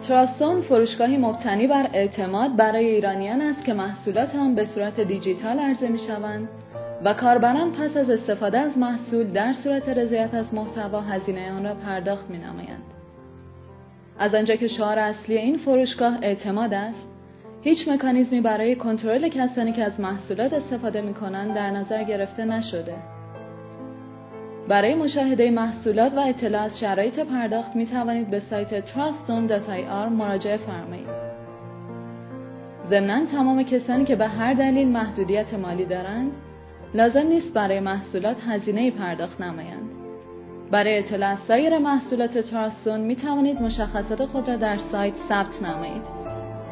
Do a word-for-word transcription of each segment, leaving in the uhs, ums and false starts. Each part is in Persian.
تراستون فروشگاهی مبتنی بر اعتماد برای ایرانیان است که محصولات آن به صورت دیجیتال عرضه می‌شوند و کاربران پس از استفاده از محصول در صورت رضایت از محتوا هزینه آن را پرداخت می‌نمایند. از آنجا که شعار اصلی این فروشگاه اعتماد است، هیچ مکانیزمی برای کنترل کسانی که از محصولات استفاده می‌کنند در نظر گرفته نشده. برای مشاهده محصولات و اطلاع از شرایط پرداخت می توانید به سایت تراستون دات آی آر مراجعه فرمایید. ضمناً تمام کسانی که به هر دلیل محدودیت مالی دارند، لازم نیست برای محصولات هزینه‌ای پرداخت نمایند. برای اطلاع از سایر محصولات تراستون می توانید مشخصات خود را در سایت ثبت نمایید.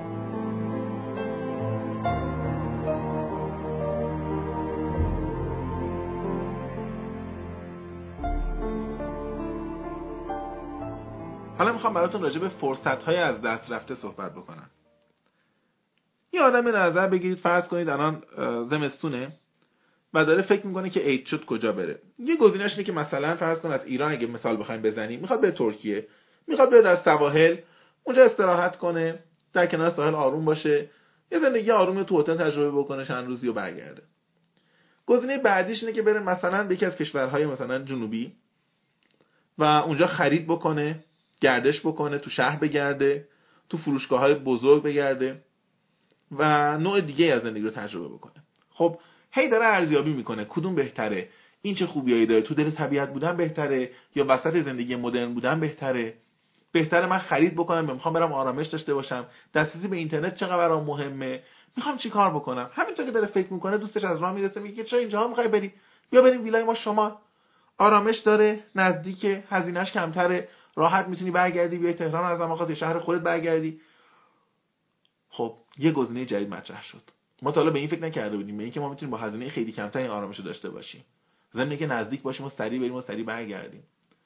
حالا میخوام براتون راجع به فرصت‌های از دست رفته صحبت بکنم. یه آدم نظر بگیرید، فرض کنید الان زمستونه و داره فکر میکنه که عید شد کجا بره. یه گزینه‌اش اینه که مثلا فرض کن از ایران اگه مثال بخوایم بزنیم، میخواد بره ترکیه، میخواد بره در سواحل، اونجا استراحت کنه، در کنار ساحل آروم باشه، یه زندگی آروم تو هتل تجربه بکنه چند روزی و برگرده. گزینه بعدیش اینه که بره مثلا به یکی از کشورهای مثلا جنوبی و اونجا خرید بکنه، گردش بکنه، تو شهر بگرده، تو فروشگاه‌های بزرگ بگرده و نوع دیگه از زندگی رو تجربه بکنه. خب هی داره ارزیابی میکنه کدوم بهتره، این چه خوبیایی داره، تو دل طبیعت بودن بهتره یا وسط زندگی مدرن بودن بهتره، بهتره من خرید بکنم، میخوام برم آرامش داشته باشم، دسترسی به اینترنت چقدر برام مهمه، میخوام چی کار بکنم. همینطور که داره فکر میکنه دوستش از راه میرسه، میگه چرا اینجا میخوای بری، بیا بریم ویلای ما شمال، آرامش داره، نزدیکه، هزینه‌اش کمتره، راحت میتونی برگردی بیای تهران، از زمان شهر خودت برگردی. خب یه گزینه جدید مطرح شد. ما تا حالا به این فکر نکرده بودیم، به اینکه ما میتونیم با هزینه خیلی کمتر این آرامش رو داشته باشیم، ضمن اینکه نزدیک باشیم و سریع بریم و سریع برگردیم.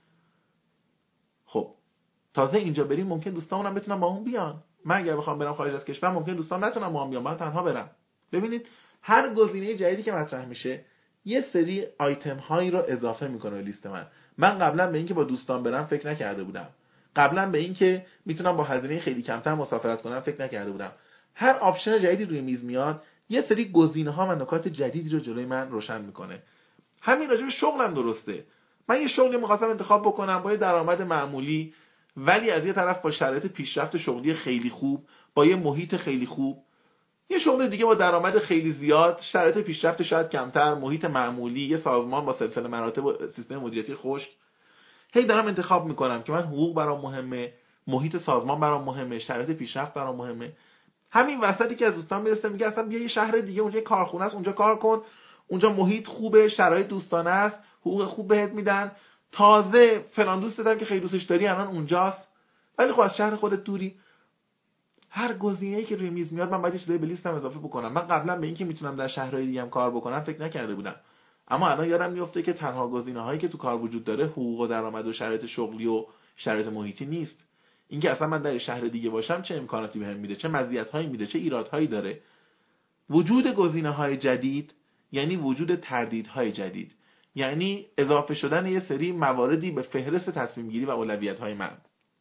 خب تازه اینجا بریم ممکن دوستامون هم بتونن با اون بیان. من اگر بخوام برم خارج از کشور ممکن دوستام نتونن با هم بیان، من تنها برم. ببینید هر گزینه جدیدی که مطرح میشه یه سری آیتم هایی رو اضافه میکنه به لیست من. من قبلا به اینکه با دوستان برم فکر نکرده بودم. قبلا به اینکه میتونم با هزینه خیلی کمتر مسافرت کنم فکر نکرده بودم. هر آپشن جدیدی روی میز میاد یه سری گزینه‌ها و نکات جدیدی رو جلوی من روشن میکنه. همین راجع به شغلم درسته. من یه شغلی می‌خواستم انتخاب بکنم با یه درآمد معمولی، ولی از یه طرف با شرایط پیشرفت شغلی خیلی خوب، با یه محیط خیلی خوب. یه شغل دیگه با درآمد خیلی زیاد، شرایط پیشرفت شاید کمتر، محیط معمولی، یه سازمان با سلسله مراتب و سیستم مدیریتی خوش. هی دارم انتخاب میکنم که من حقوق برام مهمه، محیط سازمان برام مهمه، شرایط پیشرفت برام مهمه. همین وسطی که از دوستان میرسه میگه اصلا بیا یه شهر دیگه، اونجا کارخونه است، اونجا کار کن، اونجا محیط خوبه، شرایط دوستانه است، حقوق خوب بهت میدن، تازه فلان دوست دارم که خیلی دوستش داری الان اونجاست، ولی خب از شهر خودت دوری. هر گزینه‌ای که روی میز میاد من باید چیزایی به لیستم اضافه بکنم. من قبلا به اینکه میتونم در شهرهای دیگه هم کار بکنم فکر نکرده بودم، اما الان یادم میفته که تنها گزینه‌هایی که تو کار وجود داره حقوق و درآمد و شرایط شغلی و شرایط محیطی نیست. اینکه اصلا من در شهر دیگه باشم چه امکاناتی بهم میده، چه مزیت‌هایی میده، چه ایرادهایی داره. وجود گزینه‌های جدید یعنی وجود تردیدهای جدید، یعنی اضافه شدن یه سری مواردی به فهرست تصمیم گیری و اولویت‌های من.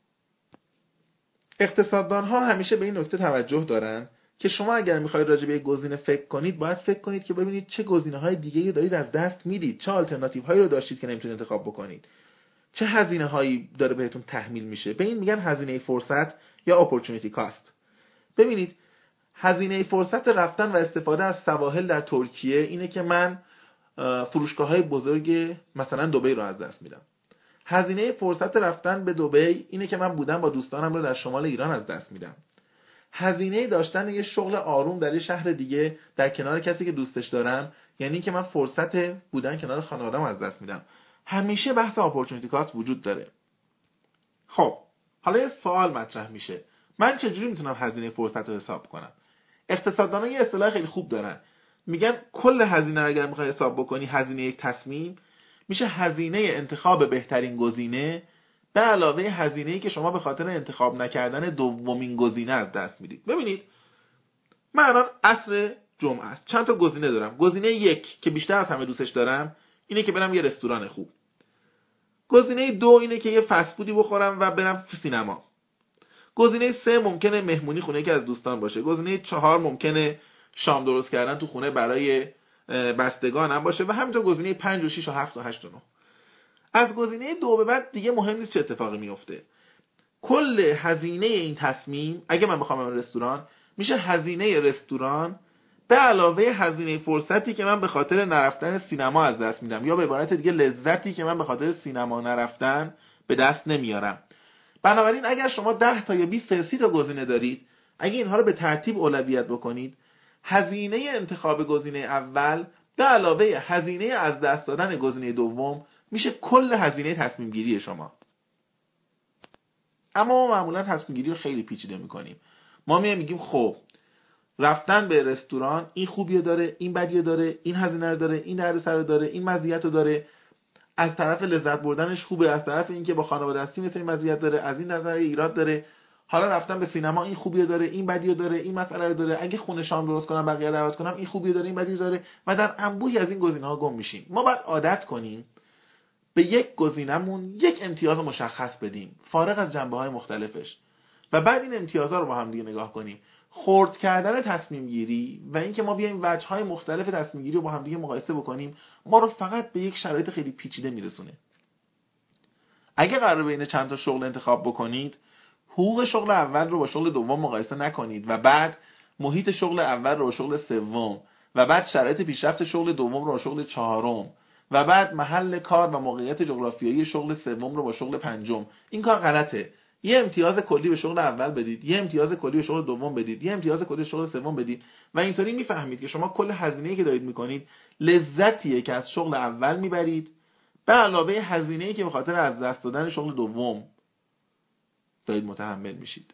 اقتصاددان‌ها همیشه به این نکته توجه دارن که شما اگر می‌خواید راجع به یک گزینه فکر کنید، باید فکر کنید که ببینید چه گزینه‌های دیگه‌ای دارید از دست میدید، چه آلترناتیوهایی رو داشتید که نمیتونید انتخاب بکنید، چه هزینه‌هایی داره بهتون تحمیل میشه. به این میگن هزینه فرصت یا اپورتونتی کاست. ببینید هزینه فرصت رفتن و استفاده از سواحل در ترکیه اینه که من فروشگاه‌های بزرگ مثلا دبی رو از دست میدم. هزینه فرصت رفتن به دبی اینه که من بودن با دوستانم رو در شمال ایران از دست میدم. هزینه داشتن یه شغل آروم در یه شهر دیگه در کنار کسی که دوستش دارم یعنی که من فرصت بودن کنار خانواده‌ام از دست میدم. همیشه بحث اپورتونتی کاست وجود داره. خب حالا یه سوال مطرح میشه، من چجوری میتونم هزینه فرصت رو حساب کنم؟ اقتصاددانا یه اصطلاح خیلی خوب دارن، میگن کل هزینه رو اگر میخوای حساب بکنی، هزینه یک تصمیم میشه هزینه انتخاب بهترین گزینه به علاوه هزینه‌ای که شما به خاطر انتخاب نکردن دومین گزینه از دست میدید. ببینید من الان عصر جمعه است، چند تا گزینه دارم. گزینه یک که بیشتر از همه دوستش دارم اینه که برم یه رستوران خوب. گزینه دو اینه که یه فست فودی بخورم و برم سینما. گزینه سه ممکنه مهمونی خونه یکی از دوستان باشه. گزینه چهار ممکنه شام درست کردن تو خونه برای بستگان هم باشه و همینطور گزینه پنج و شش و هفت و هشت و نه. از گزینه دو به بعد دیگه مهم نیست چه اتفاقی میفته. کل هزینه این تصمیم اگه من بخوام برم رستوران میشه هزینه رستوران به علاوه هزینه فرصتی که من به خاطر نرفتن سینما از دست میدم، یا به عبارت دیگه لذتی که من به خاطر سینما نرفتن به دست نمیارم. بنابراین اگر شما ده تا یا بیست تا یا سی تا گزینه دارید، اگه اینها رو به ترتیب اولویت بکنید، هزینه انتخاب گزینه اول به علاوه هزینه از دست دادن گزینه دوم میشه کل هزینه تصمیم گیری شما. اما ما معمولا تصمیم گیری رو خیلی پیچیده میکنیم. ما میگیم خب رفتن به رستوران این خوبیه داره، این بدیه داره، این هزینه رو داره، این دردسر رو داره، این مزیت رو داره، از طرف لذت بردنش خوبه، از طرف اینکه با خانواده هستی مثل این مزیت داره، از این نظر ایراد داره. حالا رفتن به سینما این خوبیه داره، این بدیه داره، این مسئله رو داره، اگه خونه شام درست کنم بقیه دعوت کنم این خوبیه داره، این بدیه داره و در انبوهی از این گزینه‌ها گم میشیم. ما باید عادت کنیم به یک گزینه‌مون یک امتیاز مشخص بدیم فارغ از جنبه‌های مختلفش و بعد این امتیازها رو با هم دیگه نگاه کنیم. خرد کردن تصمیم گیری و اینکه ما بیایم وجه‌های مختلف تصمیم گیری رو با هم دیگه مقایسه بکنیم ما رو فقط به یک شرایط خیلی پیچیده میرسونه. اگه قرار بین چند تا شغل انتخاب بکنید، حقوق شغل اول رو با شغل دوم مقایسه نکنید و بعد محیط شغل اول رو با شغل سوم و بعد شرایط پیشرفت شغل دوم رو با شغل چهارم و بعد محل کار و موقعیت جغرافیایی شغل سوم رو با شغل پنجم. این کار غلطه. یه امتیاز کلی به شغل اول بدید، یه امتیاز کلی به شغل دوم بدید، یه امتیاز کلی به شغل سوم بدید و اینطوری میفهمید که شما کل هزینه‌ای که دارید میکنید لذتیه که از شغل اول میبرید به علاوه هزینه‌ای که به خاطر از دست دادن شغل دوم دارید متحمل میشید.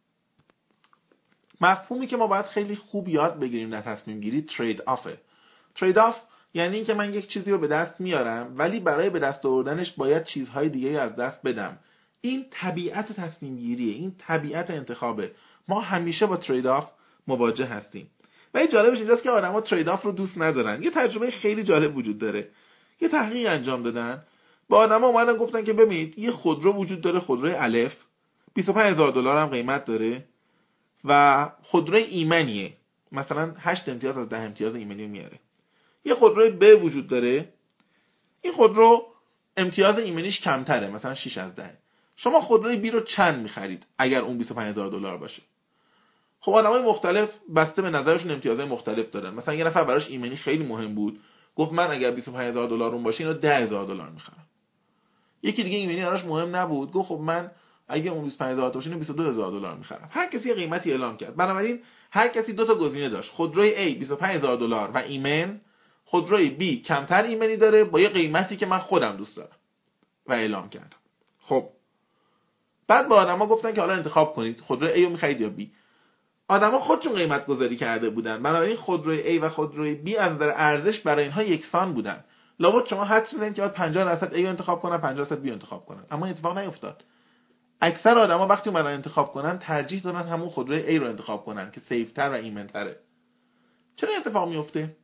مفهومی که ما باید خیلی خوب یاد بگیریم در تصمیم گیری ترید آفه. ترید آف یعنی اینکه من یک چیزی رو به دست میارم ولی برای به دست آوردنش باید چیزهای دیگه از دست بدم. این طبیعت تصمیم گیریه، این طبیعت انتخابه. ما همیشه با ترید آف مواجه هستیم. و این جالبش اینجاست که آدم‌ها ترید آف رو دوست ندارن. یه تجربه خیلی جالب وجود داره. یه تحقیق انجام دادن. با آدم‌ها اومدن گفتن که ببینید یه خودرو وجود داره، خودروی الف، بیست و پنج هزار دلار هم قیمت داره و خودروی ایمنیه، مثلا هشت امتیاز از ده امتیاز ایمنی میاره. یه خودروی ب وجود داره، این خودرو امتیاز ایمنیش کمتره، مثلا شش از ده. شما خودروی بی رو چند میخرید اگر اون بیست و پنج هزار دلار باشه؟ خب آدمای مختلف بسته به نظرشون امتیازهای مختلف دادن. مثلا یه نفر براش ایمنی خیلی مهم بود، گفت من اگر بیست و پنج هزار دلار اون باشه اینو ده هزار دلار میخرم. یکی دیگه ایمنی براش مهم نبود، گفت خب من اگه اون بیست و پنج هزار تا باشه اینو بیست و دو هزار دلار میخرم. هر کسی یه قیمتی اعلام کرد. بنابراین هر کسی دو تا گزینه داشت. خودروی A بیست و پنج هزار دلار و ایمن، خودروی B کمتر ایمنی داره با یه قیمتی که من خودم دوست دارم و اعلام کردم. خب بعد با آدما گفتن که حالا انتخاب کنید خودروی A رو می‌خرید یا B. آدما خودشون قیمت گذاری کرده بودن، بنابراین خودروی A و خودروی B از نظر ارزش برای اینها یکسان بودن. لابد شما حدس می‌زنید که باید پنجاه درصد A رو انتخاب کنن، پنجاه درصد B رو انتخاب کنن. اما اتفاق نیفتاد. اکثر آدما وقتی اومدن انتخاب کنن ترجیح دادن همون خودروی A رو انتخاب کنن که سیف‌تر و ایمن‌تره. چرا اتفاق میفته؟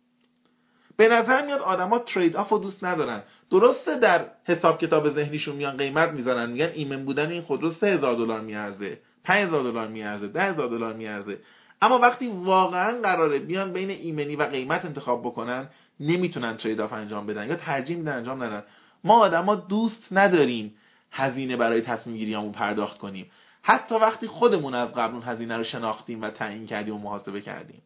به نظر میاد آدما ترید آف رو دوست ندارن. درسته در حساب کتاب ذهنیشون میان قیمت میذارن، میگن ایمن بودن این خودرو سه هزار دلار میارزه، پنج هزار دلار میارزه، ده هزار دلار میارزه. اما وقتی واقعا قراره بیان بین ایمنی و قیمت انتخاب بکنن نمیتونن ترید آف انجام بدن یا ترجیح میدن انجام ندن. ما آدما دوست نداریم هزینه برای تصمیم گیریامون پرداخت کنیم، حتی وقتی خودمون از قبل اون هزینه رو شناختیم و تعیین کردیم و محاسبه کردیم.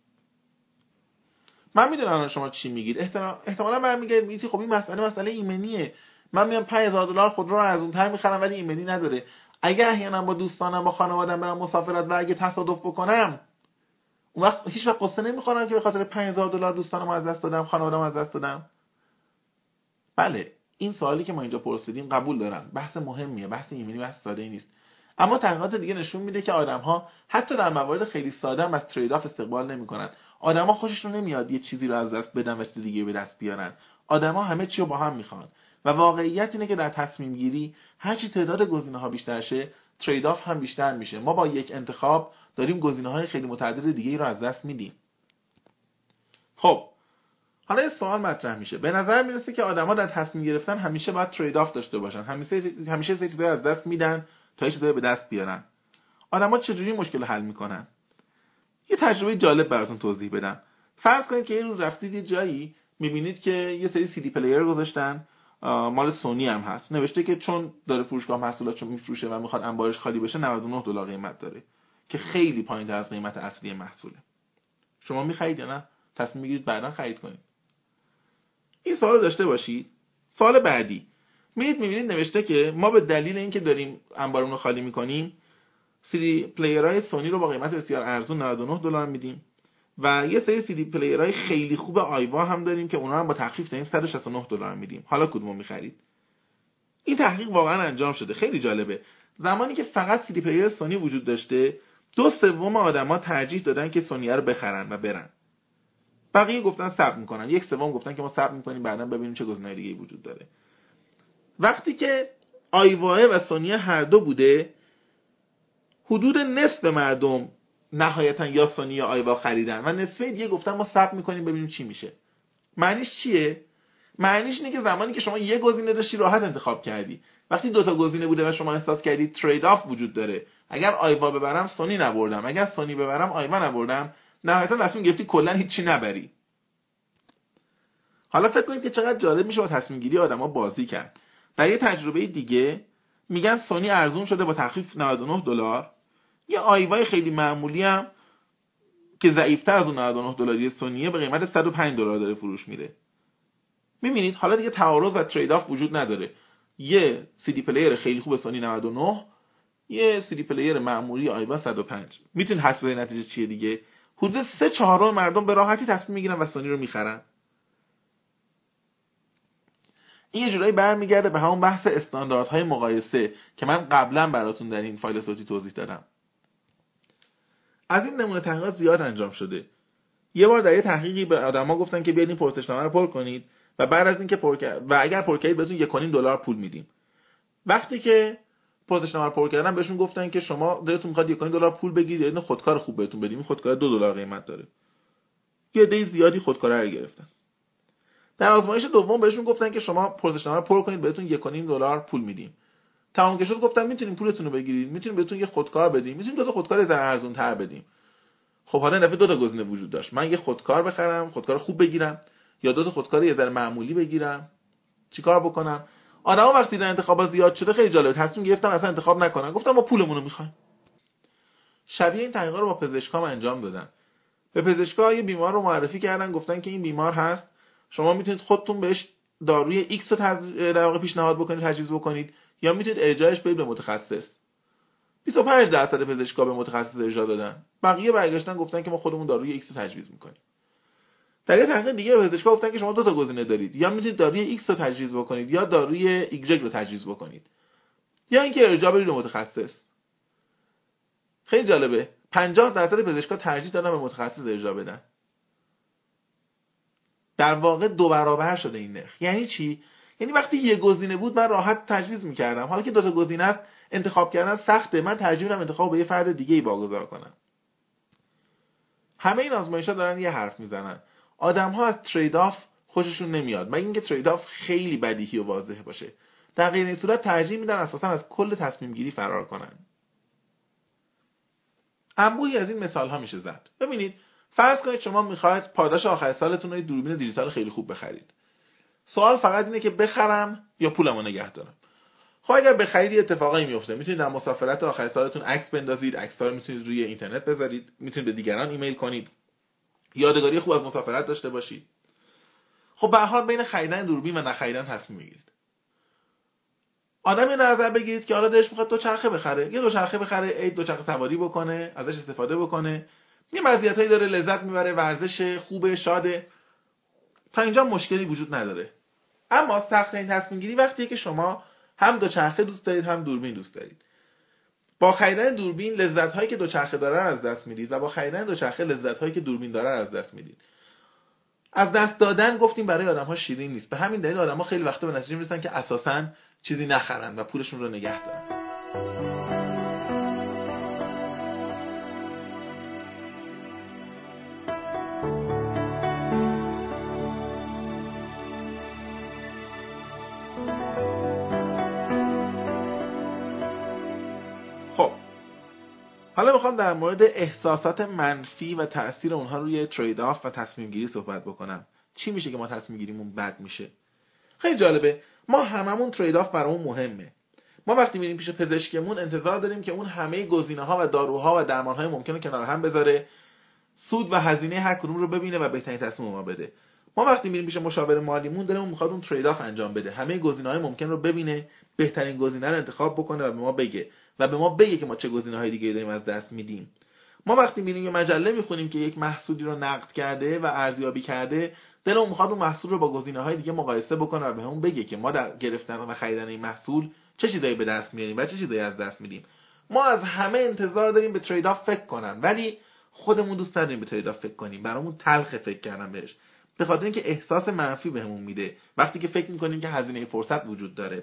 من میدونم الان شما چی میگید. احتمالاً برمیگردید میگید خب این مسئله مسئله ایمنیه. من میام پنج هزار دلار خودرو رو ارزان‌تر میخرم ولی ایمنی نداره. اگه احیانا با دوستانم با خانواده‌ام برم مسافرت و اگه تصادف بکنم، اون وقت هیچ وقت قصه نمیخورم که به خاطر پنج هزار دلار دوستانم از دست دادم، خانواده‌ام از دست دادم. بله، این سوالی که ما اینجا پرسیدیم قبول دارم. بحث مهمیه، بحث ایمنی بحث ساده‌ای نیست. اما تحقیقات دیگه نشون میده که آدم‌ها حتی در موارد خیلی ساده هم از ترید آف استقبال نمی‌کنن. آدم‌ها خوششون نمیاد یه چیزی رو از دست بدن و چیز دیگه به دست بیارن. آدم‌ها همه چی رو با هم می‌خوان. و واقعیت اینه که در تصمیم گیری هر چی تعداد گزینه‌ها بیشتر شه، ترید آف هم بیشتر میشه. ما با یک انتخاب داریم گزینه‌های خیلی متعدد دیگه‌ای رو از دست میدیم. خب حالا یه سوال مطرح میشه. به نظر میرسه که آدم‌ها در تصمیم گرفتن همیشه باید ترید آف داشته باشن. همیشه همیشه چیزایی از دست میدن تا چیزایی به دست بیارن. آدما چجوری مشکل حل میکنن. یه تجربه جالب براتون توضیح بدم. فرض کنید که یه روز رفتید یه جایی، میبینید که یه سری سی دی پلیر گذاشتن، مال سونی هم هست، نوشته که چون داره فروشگاه محصولاتشو میفروشه و میخواد انبارش خالی بشه نود و نه دلار قیمت داره، که خیلی پایین‌تر از قیمت اصلی محصوله. شما میخرید یا نه؟ تصمیم میگیرید بعداً خرید کنید. این سوالو داشته باشید. سوال بعدی، میرید میبینید نوشته که ما به دلیل اینکه داریم انبارمون رو خالی میکنیم سی دی پلیرهای سونی رو با قیمت بسیار ارزون نود و نه دلار میدیم و یه سری سی دی پلیرهای خیلی خوب آیوا هم داریم که اونا هم با تخفیف داریم صد و شصت و نه دلار میدیم. حالا کدومو میخرید؟ این تحقیق واقعا انجام شده، خیلی جالبه. زمانی که فقط سی دی پلیر سونی وجود داشته، دو سوم آدما ترجیح دادن که سونی رو بخرن و برن. بقیه گفتن صبر میکنن. یک سوم گفتن که ما صبر میکنیم بعداً ببینیم چه گزینه‌های دیگه‌ای وجود داره. وقتی که آیوا و سونی هر دو بوده، حدود نصف مردم نهایتا یا سونی یا آیوا خریدن و نصف دیگه گفتن ما صبر میکنیم ببینیم چی میشه. معنیش چیه؟ معنیش اینه که زمانی که شما یه گزینه داشتی راحت انتخاب کردی. وقتی دو تا گزینه بوده و شما احساس کردی ترید آف وجود داره، اگر آیوا ببرم سونی نبردم، اگر سونی ببرم آیوا نبردم، نهایتا تصمیم گرفتی کلا هیچی نبری. حالا فکر کنید که چقدر جالب میشه با تصمیم گیری آدما بازی کرد. در یه تجربه دیگه میگن سونی ارزون شده با تخفیف نود و نه دلار، یه آیوای خیلی معمولی هم که ضعیف‌تر از اون نود و نه دلاری سونیه به قیمت صد و پنج دلار داره فروش میره. میبینید حالا دیگه تعارض و ترید آف وجود نداره. یه سی دی پلیر خیلی خوب سونی نود و نه، یه سی دی پلیر معمولی آیوا صد و پنج. میتونید حسب بزنید نتیجه چیه دیگه. حدود سه چهارم مردم به راحتی تصمیم میگیرن و سونی رو میخرن. این یه جورایی برمیگرده به همون بحث استانداردهای مقایسه که من قبلا براتون در این فایل صوتی توضیح دادم. از این نمونه تحقیقات زیاد انجام شده. یه بار در یه تحقیقی به آدما گفتن که بیاید این پرسشنامه رو پر کنید و بعد از اینکه پر کرد و اگر پر کردید بهتون یک و نیم دلار پول میدیم. وقتی که پرسشنامه رو پر کردن بهشون گفتن که شما دلتون میخواد یک و نیم دلار پول بگیرید یا این خودکار خوب بهتون بدیم. این خودکار دو دلار قیمت داره. یه عده زیادی خودکار رو گرفتن. در آزمایش دوم بهشون گفتن که شما پرسشنامه رو پر کنید بهتون یک و نیم دلار پول میدیم. تمام که شد گفتن میتونیم پولتون رو بگیرید، میتونیم بهتون یه خودکار بدیم، میتونیم دو تا خودکار ذره ارزان‌تر بدیم. خب حالا نفع دو تا گزینه وجود داشت. من یه خودکار بخرم، خودکار خوب بگیرم، یا دو تا خودکار یه ذره معمولی بگیرم. چیکار بکنم؟ آدما وقتی در انتخابات زیاد شده خیلی جالب تصمیم گرفتن اصلا انتخاب نکنن. گفتن ما پولمون رو میخوایم. شبیه این تحقیقا رو با پزشکام انجام دادن. به پزشکا یه بیمار رو معرفی کردن، گفتن که این بیمار هست، شما میتونید خودتون بهش داروی ایکس رو در واقع پیشنهاد بکنید، تجویز بکنید، یا میتونید ارجاعش بدید به متخصص. بیست و پنج درصد پزشکا به متخصص ارجاع دادن. بقیه برگشتن گفتن که ما خودمون داروی ایکس رو تجویز میکنیم. در یه تحقیق دیگه پزشکا گفتن که شما دو تا گزینه دارید، یا میتونید داروی ایکس رو تجویز بکنید یا داروی ایگرگ رو تجویز بکنید، یا اینکه ارجاع بدید به متخصص. خیلی جالبه. پنجاه درصد پزشکا ترجیح دادن به متخصص ارجاع بدن. در واقع دو برابر شده این نرخ. یعنی چی؟ یعنی وقتی یه گزینه بود من راحت تجویز میکردم، حالا که دو تا گزینه است انتخاب کردن سخته، من ترجیح میدم انتخاب به یه فرد دیگه‌ای واگذار کنم. همه این آزمایش‌ها دارن یه حرف میزنن. آدم‌ها از ترید آف خوششون نمیاد، مگه اینکه ترید آف خیلی بدیهی و واضح باشه. در غیر این صورت ترجیح میدن اساساً از کل تصمیم گیری فرار کنن. انبوهی از این مثال‌ها میشه زد. ببینید، فرض کنید شما میخواید پاداش آخر سالتون رو یه دوربین دیجیتال خیلی خوب بخرید. سوال فقط اینه که بخرم یا پولمو نگه دارم. خب اگر بخرید یه اتفاقایی میفته. میتونید در مسافرت آخر سالتون عکس بندازید، عکس‌ها رو میتونید روی اینترنت بذارید، میتونید به دیگران ایمیل کنید، یادگاری خوب از مسافرت داشته باشید. خب به هر حال بین خریدن دوربین و نخریدن تصمیم میگیرید. آدمی نظر بگیرید که حالا دلش میخواد دوچرخه بخره، یه دوچرخه بخره، عید دوچرخه سواری بکنه، ازش استفاده بکنه، یه مزیتایی داره، لذت میبره، ورزش خوبه، شاده. تا اینجا مشکلی وجود نداره. اما سخت این تصمیم گیری وقتیه که شما هم دوچرخه دوست دارید هم دوربین دوست دارید. با خریدن دوربین لذت‌هایی که دوچرخه داره از دست میدید و با خریدن دوچرخه لذت‌هایی که دوربین داره از دست میدید. از دست دادن گفتیم برای آدم‌ها شیرین نیست. به همین دلیل آدم‌ها خیلی وقتا به نتیجه میرسن که اساساً چیزی نخرن و پولشون رو نگه دارن. خب حالا میخوام در مورد احساسات منفی و تأثیر اونها روی ترید آف و تصمیم گیری صحبت بکنم. چی میشه که ما تصمیم گیریمون بد میشه؟ خیلی جالبه. ما هممون ترید آف برامون مهمه. ما وقتی میریم پیش پزشکمون انتظار داریم که اون همه گزینه‌ها و داروها و درمان‌های ممکن رو کنار هم بذاره، سود و هزینه هر کدوم رو ببینه و بهترین تصمیم ما بده. ما وقتی میریم پیش مشاور مالیمون دلمون میخواد اون ترید آف انجام بده، همه گزینه‌های ممکن رو ببینه، بهترین گزینه رو انتخاب بکنه و به ما بگه و به ما بگه که ما چه گزینه‌های دیگه داریم از دست میدیم. ما وقتی میریم یه مجله میخونیم که یک محصولی رو نقد کرده و ارزیابی کرده، دلمون میخواد اون محصول رو با گزینه‌های دیگه مقایسه بکنه و بهمون بگه که ما در گرفتن و خریدن این محصول چه چیزایی به دست میاریم و چه چیزایی از دست میدیم. ما از همه انتظار داریم به ترید آف فکر کنن، ولی خودمون دوست نداریم به ترید آف فکر کنیم. برامون تلخ فکر کردن بهش، به خاطر اینکه احساس منفی بهمون میده وقتی که فکر میکنیم که هزینه فرصت وجود داره.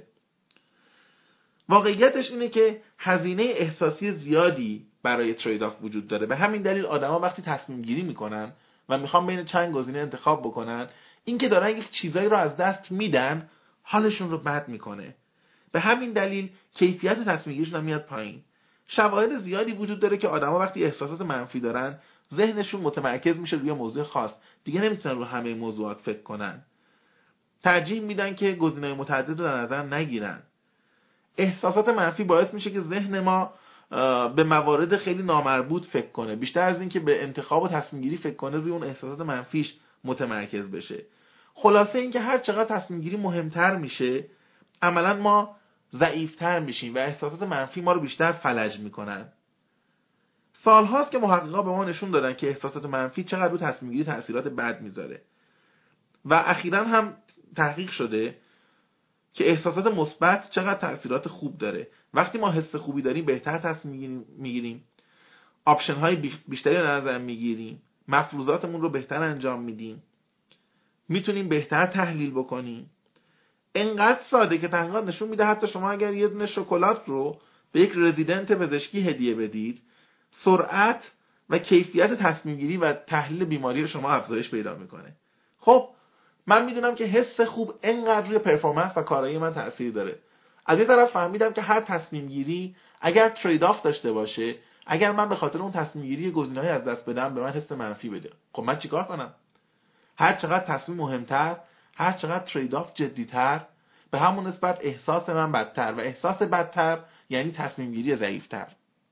واقعیتش اینه که هزینه احساسی زیادی برای ترید آف وجود داره. به همین دلیل آدما وقتی تصمیم گیری میکنن و میخوان بین چند گزینه انتخاب بکنن، این که دارن یک چیزایی رو از دست میدن حالشون رو بد میکنه. به همین دلیل کیفیت تصمیم گیریشون میاد پایین. شواهد زیادی وجود داره که آدما وقتی احساسات منفی دارن، ذهنشون متمرکز میشه روی موضوع خاص، دیگه نمیتونن رو همه موضوعات فکر کنن. ترجیح میدن که گزینه‌های متعدد رو در نظر نگیرن. احساسات منفی باعث میشه که ذهن ما به موارد خیلی نامربوط فکر کنه، بیشتر از این که به انتخاب و تصمیم گیری فکر کنه روی اون احساسات منفیش متمرکز بشه. خلاصه این که هر چقدر تصمیم گیری مهمتر میشه، عملا ما ضعیفتر میشیم و احساسات منفی ما رو بیشتر فلج میکنن. سالهاست که محققا به ما نشون دادن که احساسات منفی چقدر رو تصمیم گیری تاثیرات بد میذاره و اخیراً هم تحقیق شده که احساسات مثبت چقدر تاثیرات خوب داره. وقتی ما حس خوبی داریم بهتر تصمیم میگیریم، آپشن های بیشتری رو در نظر میگیریم، مفروضاتمون رو بهتر انجام میدیم، میتونیم بهتر تحلیل بکنیم. اینقدر ساده که تحقیقات نشون میده حتی شما اگر یه دونه شکلات رو به یک رزیدنت پزشکی هدیه بدید، سرعت و کیفیت تصمیم گیری و تحلیل بیماری شما افزایش پیدا میکنه. خب من میدونم که حس خوب اینقدر روی پرفورمنس و کارایی من تأثیر داره. از این طرف فهمیدم که هر تصمیم گیری اگر ترید آف داشته باشه، اگر من به خاطر اون تصمیم گیری گزینه‌ای از دست بدم، به من حس منفی بده. خب من چیکار کنم؟ هر چقدر تصمیم مهمتر، هر چقدر ترید آف جدی‌تر، به همون نسبت احساس من بدتر و احساس بدتر یعنی تصمیم گیری ضعیف‌تر.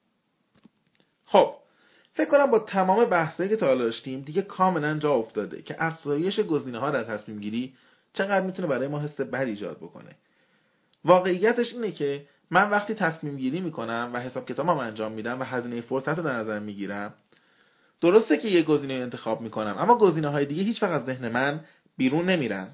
خب فکر کنم با تمام بحثایی که تا حالا داشتیم دیگه کاملا جا افتاده که افزایش گزینه‌ها در تصمیم گیری چقدر میتونه برای ما حس بد ایجاد بکنه. واقعیتش اینه که من وقتی تصمیم گیری میکنم و حساب کتابم انجام میدم و هزینه فرصت رو در نظر میگیرم، درسته که یه گزینه انتخاب میکنم، اما گزینه‌های دیگه هیچ وقت از ذهن من بیرون نمیرن،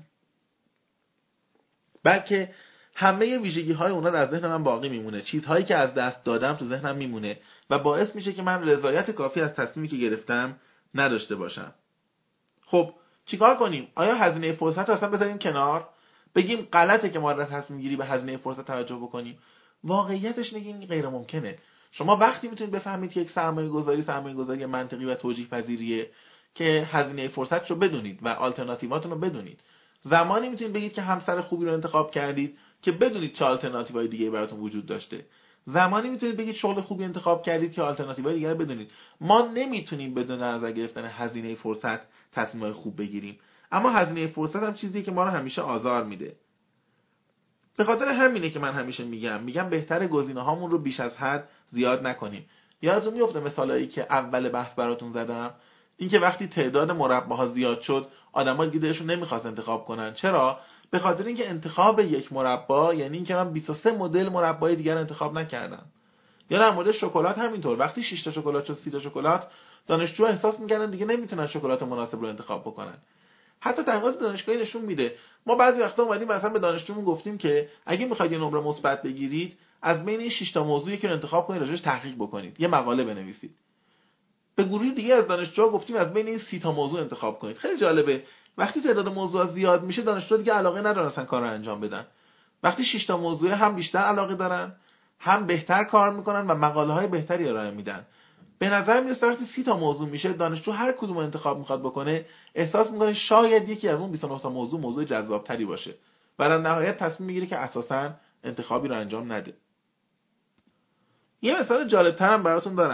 بلکه همه ویژگی‌های اونا در ذهن من باقی میمونه. چیزهایی که از دست دادم تو ذهنم میمونه و باعث میشه که من رضایت کافی از تصمیمی که گرفتم نداشته باشم. خب چیکار کنیم؟ آیا هزینه فرصت رو اصلا بذاریم کنار؟ بگیم غلطه که ما در تصمیم گیری به هزینه فرصت توجه بکنیم؟ واقعیتش اینه که این غیر ممکنه. شما وقتی میتونید بفهمید که یک سرمایه گذاری سرمایه گذاری منطقی و توجیه پذیریه که هزینه فرصت رو بدونید و آلترناتیوهاتون رو بدونید. زمانی میتونید بگید که همسر خوبی رو انتخاب کردید که بدونید چه آلترناتیوهای دیگه براتون وجود داشته. زمانی میتونید بگید شغل خوبی انتخاب کردید که آلترناتیوهای دیگه رو بدونید. ما نمیتونیم بدون نظر گرفتن هزینه فرصت تصمیمای خوب بگیریم، اما هزینه فرصت هم چیزیه که ما رو همیشه آزار میده. به خاطر همینه که من همیشه میگم میگم بهتره گزینه‌هامون رو بیش از حد زیاد نکنیم. یادتون میفته مثالایی که اول بحث براتون زدم، اینکه وقتی تعداد مرباها زیاد شد آدم‌ها دیگه دلشون نمیخواست انتخاب کنن. چرا؟ به خاطر اینکه انتخاب یک مربا یعنی اینکه من بیست و سه مدل مربای دیگر رو انتخاب نکردم. یا در مورد شکلات همینطور، وقتی شش تا شکلات شد سی تا شکلات، دانشجوها احساس می‌کردن دیگه نمیتونن شکلات مناسب رو انتخاب بکنن. حتی تحقیقات دانشگاهی نشون میده ما بعضی وقتا اومدیم مثلا به دانشجومون گفتیم که اگه می‌خواید یه نمره مثبت بگیرید از بین این شش تا موضوعی که انتخاب کنید راجعش تحقیق بکنید، یه مقاله بنویسید. به گروه دیگه از دانشجوها گفتیم از بین این سی تا موضوع انتخاب کنید. خیلی جالبه، وقتی تعداد موضوعات زیاد میشه دانشجوها دیگه علاقه ندارن اصلا کار رو انجام بدن. وقتی شش تا موضوع هم بیشتر علاقه دارن، هم بهتر کار میکنن و مقاله های بهتری ارائه میدن. به نظر میاد وقتی سی تا موضوع میشه دانشجو هر کدوم رو انتخاب میخواد بکنه احساس میکنه شاید یکی از اون بیست و نه تا موضوع موضوع جذابتری باشه و در نهایت تصمیم میگیره که اساساً انتخابی رو انجام نده. یه مثال جالب‌تر هم براتون دارم.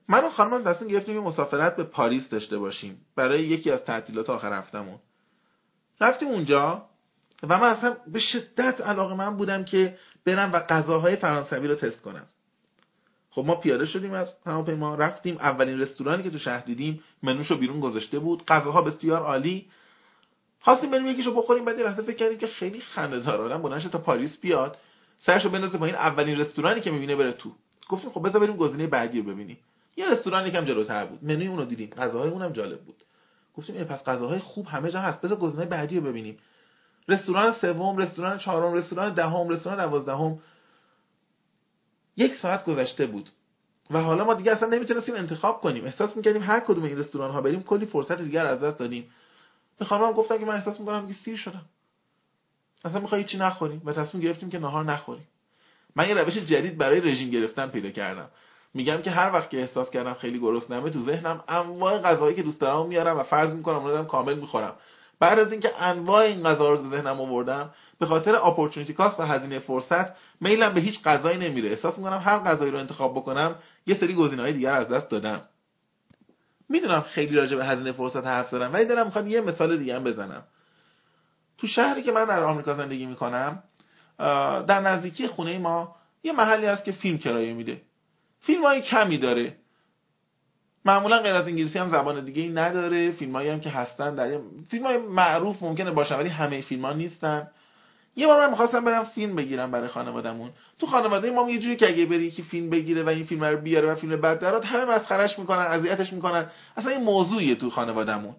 من و خانمم تصمیم گرفتیم یه مسافرت به پاریس داشته باشیم برای یکی از تعطیلات آخر هفتمون. رفتیم اونجا و من اصلا به شدت علاقه‌مند بودم که برم و غذاهای فرانسوی رو تست کنم. خب ما پیاده شدیم از هواپیما، رفتیم اولین رستورانی که تو شهر دیدیم منوشو بیرون گذاشته بود، غذاها بسیار عالی. خواستیم بریم یکیشو بخوریم، بعد یه لحظه فکر کردیم که خیلی خنده‌دار آدم بلند شه تا پاریس بیاد، سرشو بندازه پایین اولین رستورانی که می‌بینه بره تو. گفتیم خب بذار بریم گزینه بعدی رو ببینیم. یه رستوران یکم جلوتر بود، منوی اونو دیدیم، غذاهای اونم جالب بود. گفتیم ای پس غذاهای خوب همه جا هست، بذار گزینه بعدی رو ببینیم. رستوران سوم، رستوران چهارم، رستوران دهم، رستوران دوازدهم. یک ساعت گذشته بود و حالا ما دیگه اصلا نمیتونستیم انتخاب کنیم. احساس می‌کردیم هر کدوم این رستوران ها بریم کلی فرصت دیگر از دست دادیم. به خانمم گفتم که من احساس می‌کنم که سیر شدم، اصلا می‌خوای چی نخوریم، و تصمیم گرفتیم که ناهار نخوریم. من یه روش جدید برای رژیم گرفتن پیدا کردم. میگم که هر وقت که احساس کردم خیلی گرسنمه، تو ذهنم انواع غذاهایی که دوست دارم میارم و فرض می‌کنم اونها رو کامل می‌خورم. بعد از اینکه انواع این غذاها رو تو ذهنم آوردم، به خاطر اپورتونتی کاست و هزینه فرصت، میلم به هیچ غذایی نمیره. احساس می‌کنم هر غذایی رو انتخاب بکنم یه سری گزینه‌های دیگر از دست دادم. میدونم خیلی راجع به هزینه فرصت حرف زدم، ولی دلم می‌خواد یه مثال دیگه هم بزنم. تو شهری که من در آمریکا زندگی می‌کنم، در نزدیکی خونه ما یه محلی هست که فیلم کرایه میده. فیلم‌های کمی داره. معمولا غیر از انگلیسی هم زبان دیگه‌ای نداره. فیلمایی هم که هستن در فیلم‌های معروف ممکنه باشن ولی همه فیلم‌ها نیستن. یه بار من می‌خواستم برم فیلم بگیرم برای خانواده‌مون. تو خانواده ما یه جوری که اگه بری که فیلم بگیره و این فیلم رو بیاره و فیلم بد درات، همه مسخرهش میکنن، اذیتش میکنن. اصلا این موضوعیه تو خانواده‌مون.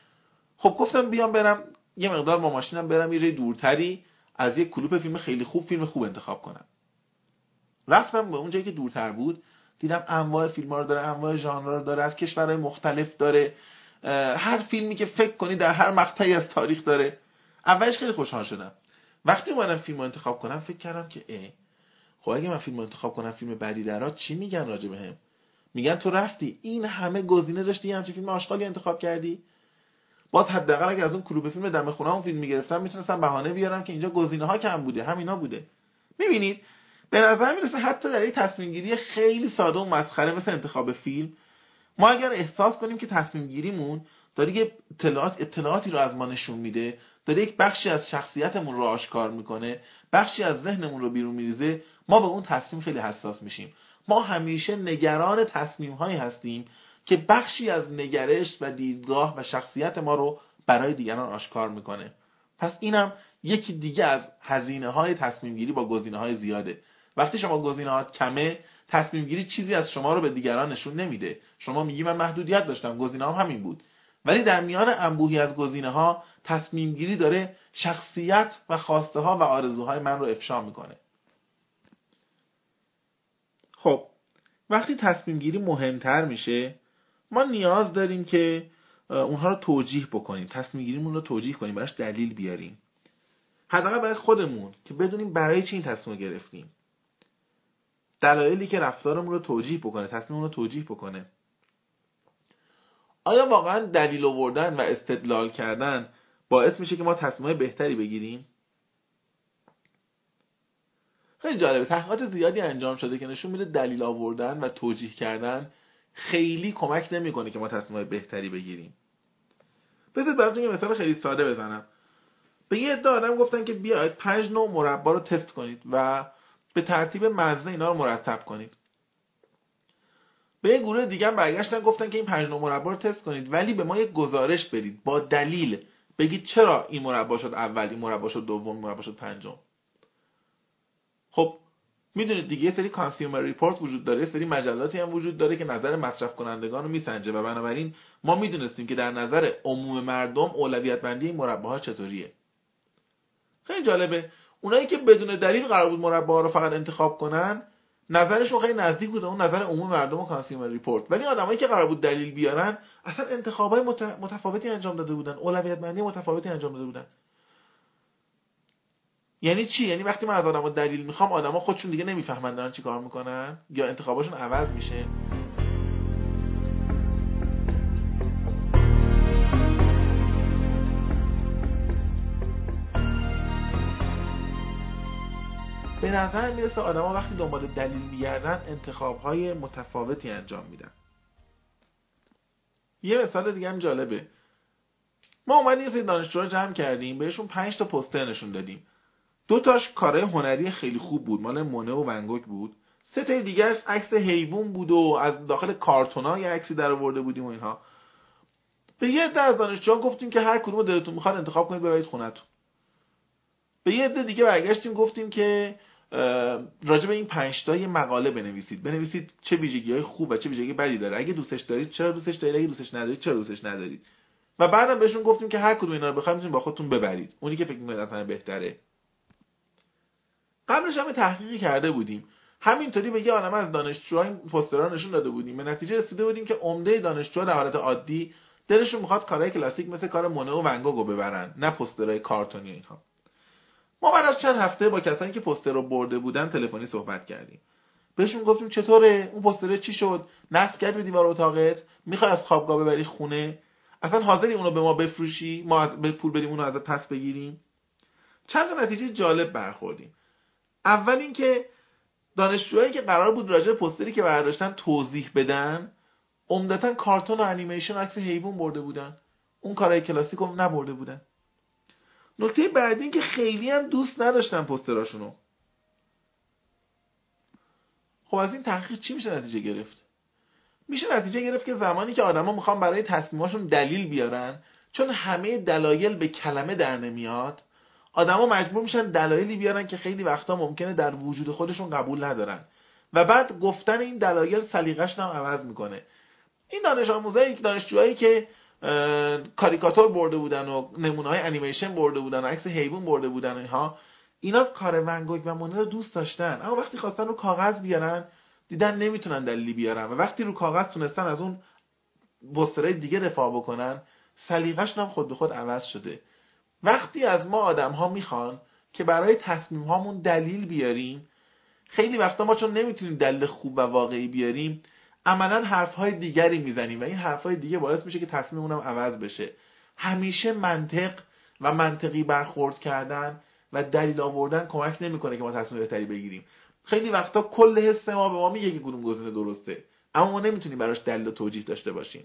خب گفتم بیام برم یه مقدار با ماشینم برم یه جای دورتری از یک کلوپ فیلم خیلی خوب فیلم خوب انتخاب کنم. رفتم به اون جایی که دورتر بود، دیدم انواع فیلم‌ها رو داره، انواع ژانرها رو داره، از کشورهای مختلف داره، هر فیلمی که فکر کنی در هر مقطعی از تاریخ داره. اولش خیلی خوشحال شدم. وقتی اومدم فیلم رو انتخاب کنم فکر کردم که ای خب اگه من فیلم رو انتخاب کنم فیلم بدی درات چی میگن راجع بهم؟ میگن تو رفتی این همه گزینه داشتی همچین فیلم آشغالی انتخاب کردی؟ باز حداقل اگه از اون کلوب فیلم دم خونه‌مون فیلم میگرفتم میتونستم بهانه بیارم که اینجا گزینه‌ها کم بوده، همینا بوده. میبینید به نظر میرسه حتی در این تصمیم گیری خیلی ساده و مسخره مثل انتخاب فیلم، ما اگر احساس کنیم که تصمیم گیریمون داره یه اطلاعات اطلاعاتی رو از ما نشون میده، داره یک بخشی از شخصیتمون رو آشکار میکنه، بخشی از ذهنمون رو بیرون میریزه، ما به اون تصمیم خیلی حساس میشیم. ما همیشه نگران تصمیم‌هایی هستیم که بخشی از نگرش و دیدگاه و شخصیت ما رو برای دیگران آشکار میکنه. پس اینم یکی دیگه از هزینه‌های تصمیم گیری با گزینه‌های زیاده. وقتی شما گزینه‌هات کمه، تصمیم گیری چیزی از شما رو به دیگران نشون نمیده. شما میگی من محدودیت داشتم، گزینه‌ام همین بود. ولی در میان انبوهی از گزینه‌ها، تصمیم گیری داره شخصیت و خواسته‌ها و آرزوهای من رو افشا میکنه. خب وقتی تصمیم گیری مهمتر میشه، ما نیاز داریم که اونها رو توجیه بکنیم، تصمیم گیریمون رو توجیه کنیم، براش دلیل بیاریم. حداقل برای خودمون که بدونیم برای چی این تصمیم رو گرفتیم. دلایلی که رفتارمون رو توجیه بکنه، تصمیممون رو توجیه بکنه. آیا واقعا دلیل آوردن و استدلال کردن باعث میشه که ما تصمیم‌های بهتری بگیریم؟ خیلی جالبه، تحقیقات زیادی انجام شده که نشون میده دلیل آوردن و توجیه کردن خیلی کمک نمیکنه که ما تصمیم‌های بهتری بگیریم. بذارید براتون یه مثال خیلی ساده بزنم. به یه عده آدم گفتن که بیاید پنج نوع مربا رو تست کنید و به ترتیب مزه اینا رو مرتب کنید. به یه گروه دیگه هم برگشتن گفتن که این پنج نوع مربا رو تست کنید ولی به ما یک گزارش بدید با دلیل، بگید چرا این مربا شد اول، این مربا شد دوم، این مربا شد پنجم. خب میدونید دیگه یه سری کانسیومر ریپورت وجود داره، یه سری مجلاتی هم وجود داره که نظر مصرف کنندگان رو میسنجه و بنابراین ما میدونستیم که در نظر عموم مردم اولویت بندی این مرباها چطوریه. خیلی جالبه، اونایی که بدون دلیل قرار بود مرباها رو فقط انتخاب کنن نظرشون خیلی نزدیک بود اون نظر عموم مردم و کانسیومر ریپورت، ولی آدمایی که قرار بود دلیل بیارن اصلا انتخابای متفاوتی انجام داده بودن، اولویت بندی متفاوتی انجام داده بودن. یعنی چی؟ یعنی وقتی من از آدما دلیل میخوام، آدما خودشون دیگه نمیفهمن دارن چی کار میکنن یا انتخاباشون عوض میشه. به نظر میرسه آدما وقتی دنبال دلیل میگردن انتخابهای متفاوتی انجام میدن. یه مثال دیگه هم جالبه. ما اومدیم یه سری دانشجوها جمع کردیم، بهشون پنج تا پوستر نشون دادیم. دو تاش کارهای هنری خیلی خوب بود، مال مونه و ونگوک بود. سه تا دیگه‌اش عکس حیوان بود و از داخل کارتونا یه عکسی در آورده بودیم و اینها. به یه عده از دانشجوها گفتیم که هر کدوم دلتون میخواد انتخاب کنید ببرید خونه‌تون. به یه عده دیگه برگشتیم گفتیم که راجع به این پنج تا یه مقاله بنویسید. بنویسید چه ویژگی‌های خوب و چه ویژگی بدی داره. اگه دوستش دارید چرا دوستش دارید، اگه دوستش ندارید چرا دوستش ندارید. و بعدم بهشون گفتیم که هر کدوم اینا رو بخواید میتونید با خودتون ببرید. اونی که فکر می‌کنید اصلا بهتره. قبلش هم تحقیقی کرده بودیم. همینطوری به یه عالمه از دانشجوها این پوسترها نشون داده بودیم. به نتیجه رسیده بودیم که عمده دانشجوها در حالت عادی دلشون می‌خواد کارهای کلاسیک مثل کار مونه و ونگوگو ببرن، نه پوسترهای کارتونی اینها. ما بعد از چند هفته با کسایی که پوستر رو برده بودن تلفنی صحبت کردیم. بهشون گفتیم چطوره؟ اون پوستر چی شد؟ نصب کردی دیوار اتاقت؟ میخوای از خوابگاه ببری خونه؟ اصلا حاضری اونو به ما بفروشی؟ ما به پول بدیم اونو ازت پس بگیریم؟ چند تا نتیجه جالب برخوردیم. اول اینکه دانشجوهایی که قرار بود راجع به پوستری که برداشتن توضیح بدن، عمدتاً کارتون و انیمیشن و عکس حیوان برده بودن. اون کارهای کلاسیک رو نبرده بودن. نکته بعدی این که خیلی هم دوست نداشتن پوستراشونو. خب از این تحقیق چی میشه نتیجه گرفت؟ میشه نتیجه گرفت که زمانی که آدما میخوان برای تصمیماشون دلیل بیارن، چون همه دلایل به کلمه در نمیاد، آدما مجبور میشن دلایلی بیارن که خیلی وقتا ممکنه در وجود خودشون قبول ندارن و بعد گفتن این دلایل سلیقه‌شون هم عوض میکنه. این دانش آموزایی که دانشجوهایی که کاریکاتور برده بودن و نمونه‌های انیمیشن برده بودن و عکس حیوان برده بودن اینها، اینا کار ونگوک و مونه رو دوست داشتن، اما وقتی خواستن رو کاغذ بیارن دیدن نمیتونن دلیلی بیارن و وقتی رو کاغذ تونستن از اون پوسترهای دیگه دفاع بکنن، سلیقه‌شون هم خود به خود عوض شده. وقتی از ما آدم‌ها میخوان که برای تصمیم‌هامون دلیل بیاریم، خیلی وقتا ما چون نمیتونیم دلیل خوب و واقعی بیاریم، عملاً حرف‌های دیگری میزنیم و این حرف‌های دیگه باعث میشه که تصمیممون هم عوض بشه. همیشه منطق و منطقی برخورد کردن و دلیل آوردن کمک نمیکنه که ما تصمیم بهتری بگیریم. خیلی وقتا کل حس ما به ما میگه که کدوم گزینه درسته، اما ما نمیتونیم براش دلیل و توجیه داشته باشیم.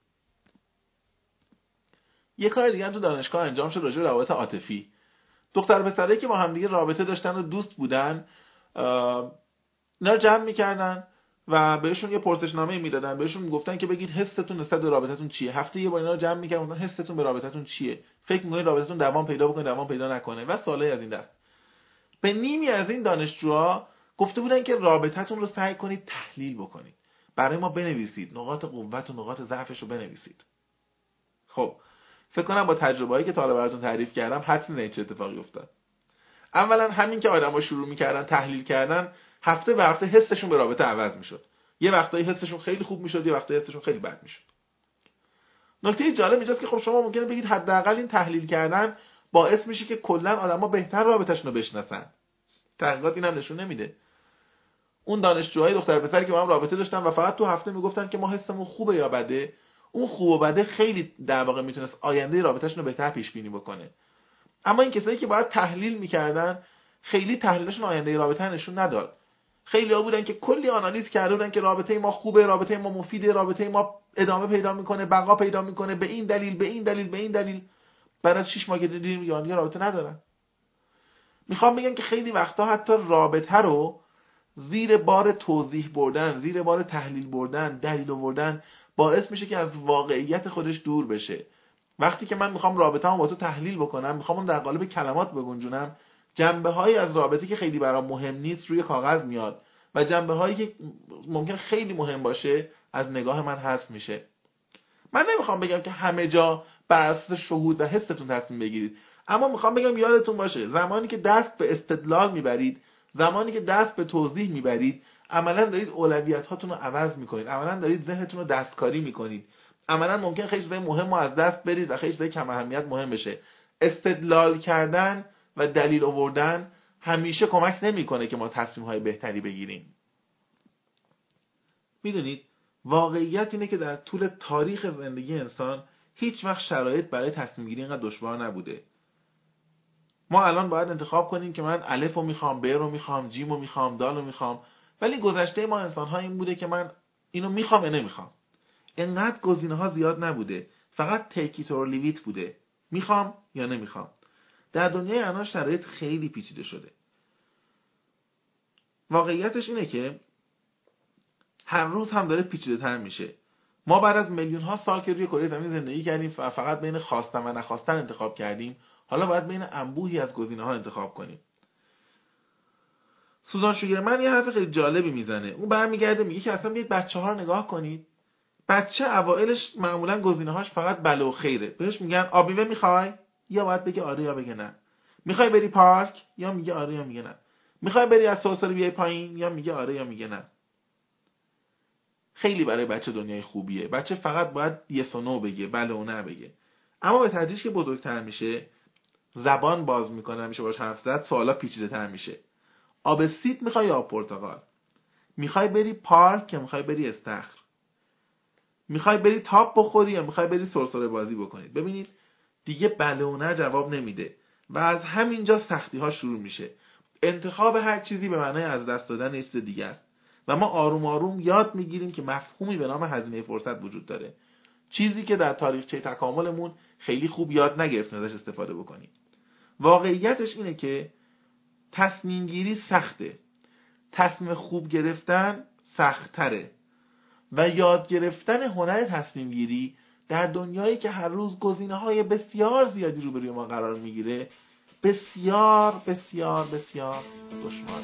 یه کار دیگه هم تو دانشگاه انجام شد راجع به روابط عاطفی. دختر و پسرایی که با هم دیگه رابطه داشتن و دوست بودن، اینا جمع می‌کردن و بهشون یه پرسشنامه میدادن، بهشون میگفتن که بگید حستون نسبت به رابطتون چیه. هفته یه بار اینا رو جمع می‌کردن، حستون به رابطتون چیه؟ فکر می‌کنید رابطتون دوام پیدا بکنه، دوام پیدا نکنه و سوالای از این دست. به نیمی از این دانشجوها گفته بودن که رابطتون رو سعی کنید تحلیل بکنید. برای ما بنویسید، نقاط قوت و نقاط ضعفش رو بنویسید. خب فکر کنم با تجربه‌ای که تا حالا براتون تعریف کردم حتما نه چه اتفاقی افتاد. اولا همین که آدم‌ها شروع می‌کردن تحلیل کردن، هفته به هفته حسشون به رابطه عوض می‌شد. یه وقتایی حسشون خیلی خوب می‌شد، یه وقتایی حسشون خیلی بد می‌شد. نکته جالب اینجاست که خب شما ممکنه بگید حداقل این تحلیل کردن باعث میشه که کلا آدم‌ها بهتر رابطه‌شون رو بشناسن. تحقیقات اینم نشون نمیده. اون دانشجوهای دختر پسری که با هم رابطه داشتن و فقط تو هفته میگفتن که ما حسمون خوبه یا بده، اون خوب و بده خیلی در واقع میتونست آینده رابطه‌شون رو بهتر پیش بینی بکنه. اما این کسایی که باید تحلیل میکردن، خیلی تحلیلشون آینده رابطه نشون نداد. خیلی‌ها بودن که کلی آنالیز کرده بودن که رابطه ما خوبه، رابطه ما مفیده، رابطه ما ادامه پیدا میکنه، بقا پیدا میکنه، به این دلیل به این دلیل به این دلیل. بعد از شش ماه که دیدیم یعنی رابطه ندارن. میخوام بگم که خیلی وقتا حتی رابطه رو زیر بار توضیح بردن، زیر بار تحلیل بردن، دلیل آوردن باعث میشه که از واقعیت خودش دور بشه. وقتی که من میخوام رابطه‌مو با تو تحلیل بکنم، میخوام اون در قالب کلمات بگنجونم، جنبه‌هایی از رابطه که خیلی برام مهم نیست روی کاغذ میاد و جنبه‌هایی که ممکن خیلی مهم باشه از نگاه من حذف میشه. من نمیخوام بگم که همه جا بر اساس شهود و حستون تصمیم بگیرید، اما میخوام بگم یادتون باشه زمانی که دست به استدلال میبرید، زمانی که دست به توضیح میبرید، عملا دارید اولویت هاتون رو عوض میکنید، عملا دارید ذهنتون رو دستکاری میکنید. عملا ممکن خیلی چیزای مهم رو از دست برید و خیلی چیزای کم اهمیت مهم بشه. استدلال کردن و دلیل آوردن همیشه کمک نمیکنه که ما تصمیم های بهتری بگیریم. میدونید واقعیت اینه که در طول تاریخ زندگی انسان هیچ وقت شرایط برای تصمیم گیری اینقدر دشوار نبوده. ما الان باید انتخاب کنیم که من الف رو میخوام، ب رو میخوام، جیم رو میخوام، دال رو میخوام، ولی گذشته ما انسان ها این بوده که من اینو میخوام یا نمیخوام. انقدر گزینه‌ها زیاد نبوده، فقط take it or leave it بوده، میخوام یا نمیخوام. در دنیای الان شرایط خیلی پیچیده شده. واقعیتش اینه که هر روز هم داره پیچیده تر میشه. ما بعد از میلیون ها سال که روی کره زمین زندگی کردیم و فقط بین خواستن و نخواستن انتخاب کردیم، حالا باید بین انبوهی از گزینه‌ها انتخاب کنیم. سوزان شوگرمن یه حرف خیلی جالبی میزنه. اون برمیگرده میگه که اصلا بیاید بچه‌ها رو نگاه کنید. بچه اوایلش معمولا گزینه‌هاش فقط بله و خیره. بهش میگن آب میوه میخوای؟ یا باید بگه آره یا بگه نه. میخوای بری پارک؟ یا میگه آره یا میگه نه. میخوای بری از سرسره بیای پایین؟ یا میگه آره یا میگه نه. خیلی برای بچه دنیای خوبیه. بچه فقط باید یس و نو بگه، بله و نه بگه. اما به تدریج که بزرگتر میشه، زبان باز میکنه، میشه باش حرف زد، سوالا پیچیده‌تر میشه. آب سیب میخوای یا آب پرتقال؟ میخوای بری پارک یا میخوای بری استخر؟ میخوای بری تاپ بخوری یا میخوای بری سرسره بازی بکنید؟ ببینید دیگه بله و نه جواب نمیده و از همینجا سختی ها شروع میشه. انتخاب هر چیزی به معنای از دست دادن یه چیز دیگه است و ما آروم آروم یاد میگیریم که مفهومی به نام هزینه فرصت وجود داره، چیزی که در تاریخچه تکاملمون خیلی خوب یاد نگرفتیم ازش استفاده بکنیم. واقعیتش اینه که تصمیم گیری سخته، تصمیم خوب گرفتن سخت‌تره و یاد گرفتن هنر تصمیم گیری در دنیایی که هر روز گزینه‌های بسیار زیادی روبروی ما قرار میگیره بسیار بسیار بسیار دشواره.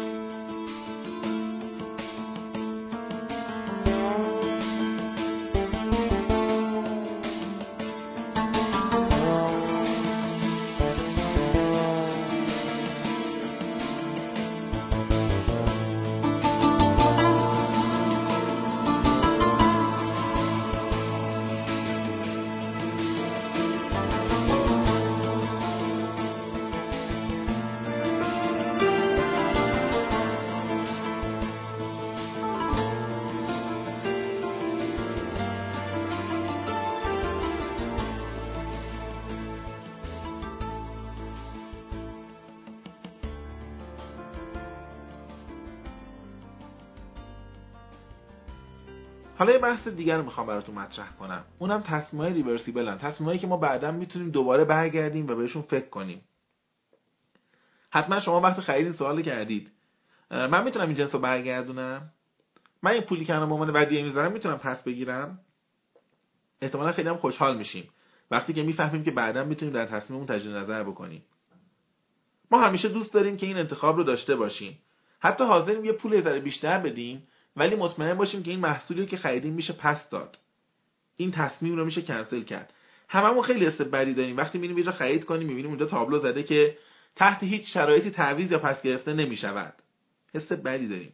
حالا یه بحث دیگر رو میخوام براتون مطرح کنم. اونم تصمیم‌های ریورسیبلن، تصمیمایی که ما بعداً میتونیم دوباره برگردیم و بهشون فکر کنیم. حتما شما وقتی خریدین سوال کردید من میتونم این جنس رو برگردونم؟ من این پولی که الان به عنوان ودیعه میذارم میتونم پس بگیرم؟ احتمالاً خیلی هم خوشحال میشیم وقتی که میفهمیم که بعداً میتونیم در تصمیممون تجدید نظر بکنیم. ما همیشه دوست داریم که این انتخاب رو داشته باشیم. حتی حاضریم یه پول ذره بیشتر بدیم ولی مطمئن باشیم که این محصولی که خریدیم میشه پس داد. این تصمیم رو میشه کنسل کرد. هممون خیلی حس بدی داریم وقتی میریم یه جا خرید کنیم میبینیم اونجا تابلو زده که تحت هیچ شرایطی تعویض یا پس گرفته نمیشود. حس بدی داریم.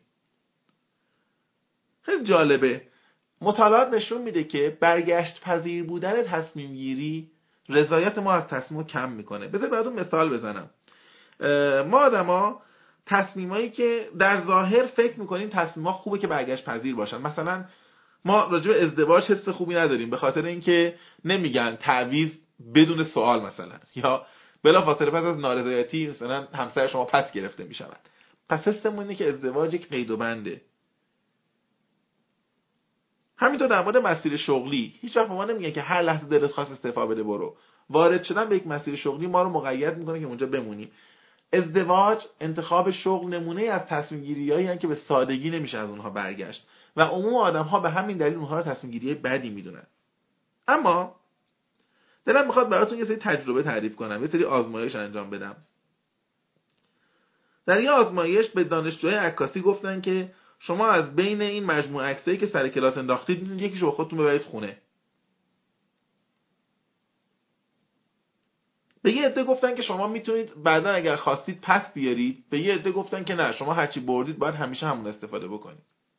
خیلی جالبه. مطالعات نشون میده که برگشت پذیر بودن تصمیم گیری رضایت ما از تصمیم رو کم میکنه. بذار براتون مثال بزنم. ما آدما تصمیمایی که در ظاهر فکر میکنیم تصمیم‌ها خوبه که برگشت پذیر باشن، مثلا ما راجع به ازدواج حس خوبی نداریم به خاطر اینکه نمیگن تعویض بدون سوال مثلا، یا بلافاصله پس از نارضایتی مثلا همسر شما پس گرفته میشود. پس حسمون اینه که ازدواج یک قید و بنده. همینطور در مورد مسیر شغلی هیچ وقت ما نمیگن که هر لحظه دلت خواست استعفا بده برو. وارد شدن به یک مسیر شغلی ما رو مقید میکنه که اونجا بمونیم. ازدواج، انتخاب شغل نمونه از تصمیم گیریایی هستند که به سادگی نمیشه از اونها برگشت و عموم آدم‌ها به همین دلیل اونها رو تصمیم گیری بدی میدونن. اما دلم میخواد براتون یه سری تجربه تعریف کنم، یه سری آزمایش انجام بدم. در یه آزمایش به دانشجوهای عکاسی گفتن که شما از بین این مجموعه عکسایی که سر کلاس انداختید میتونید یکیشو خودتون ببرید خونه. به یه عده گفتن که شما میتونید بعدا اگر خواستید پس بیارید، به یه عده گفتن که نه شما هرچی بردید باید همیشه همون استفاده بکنید.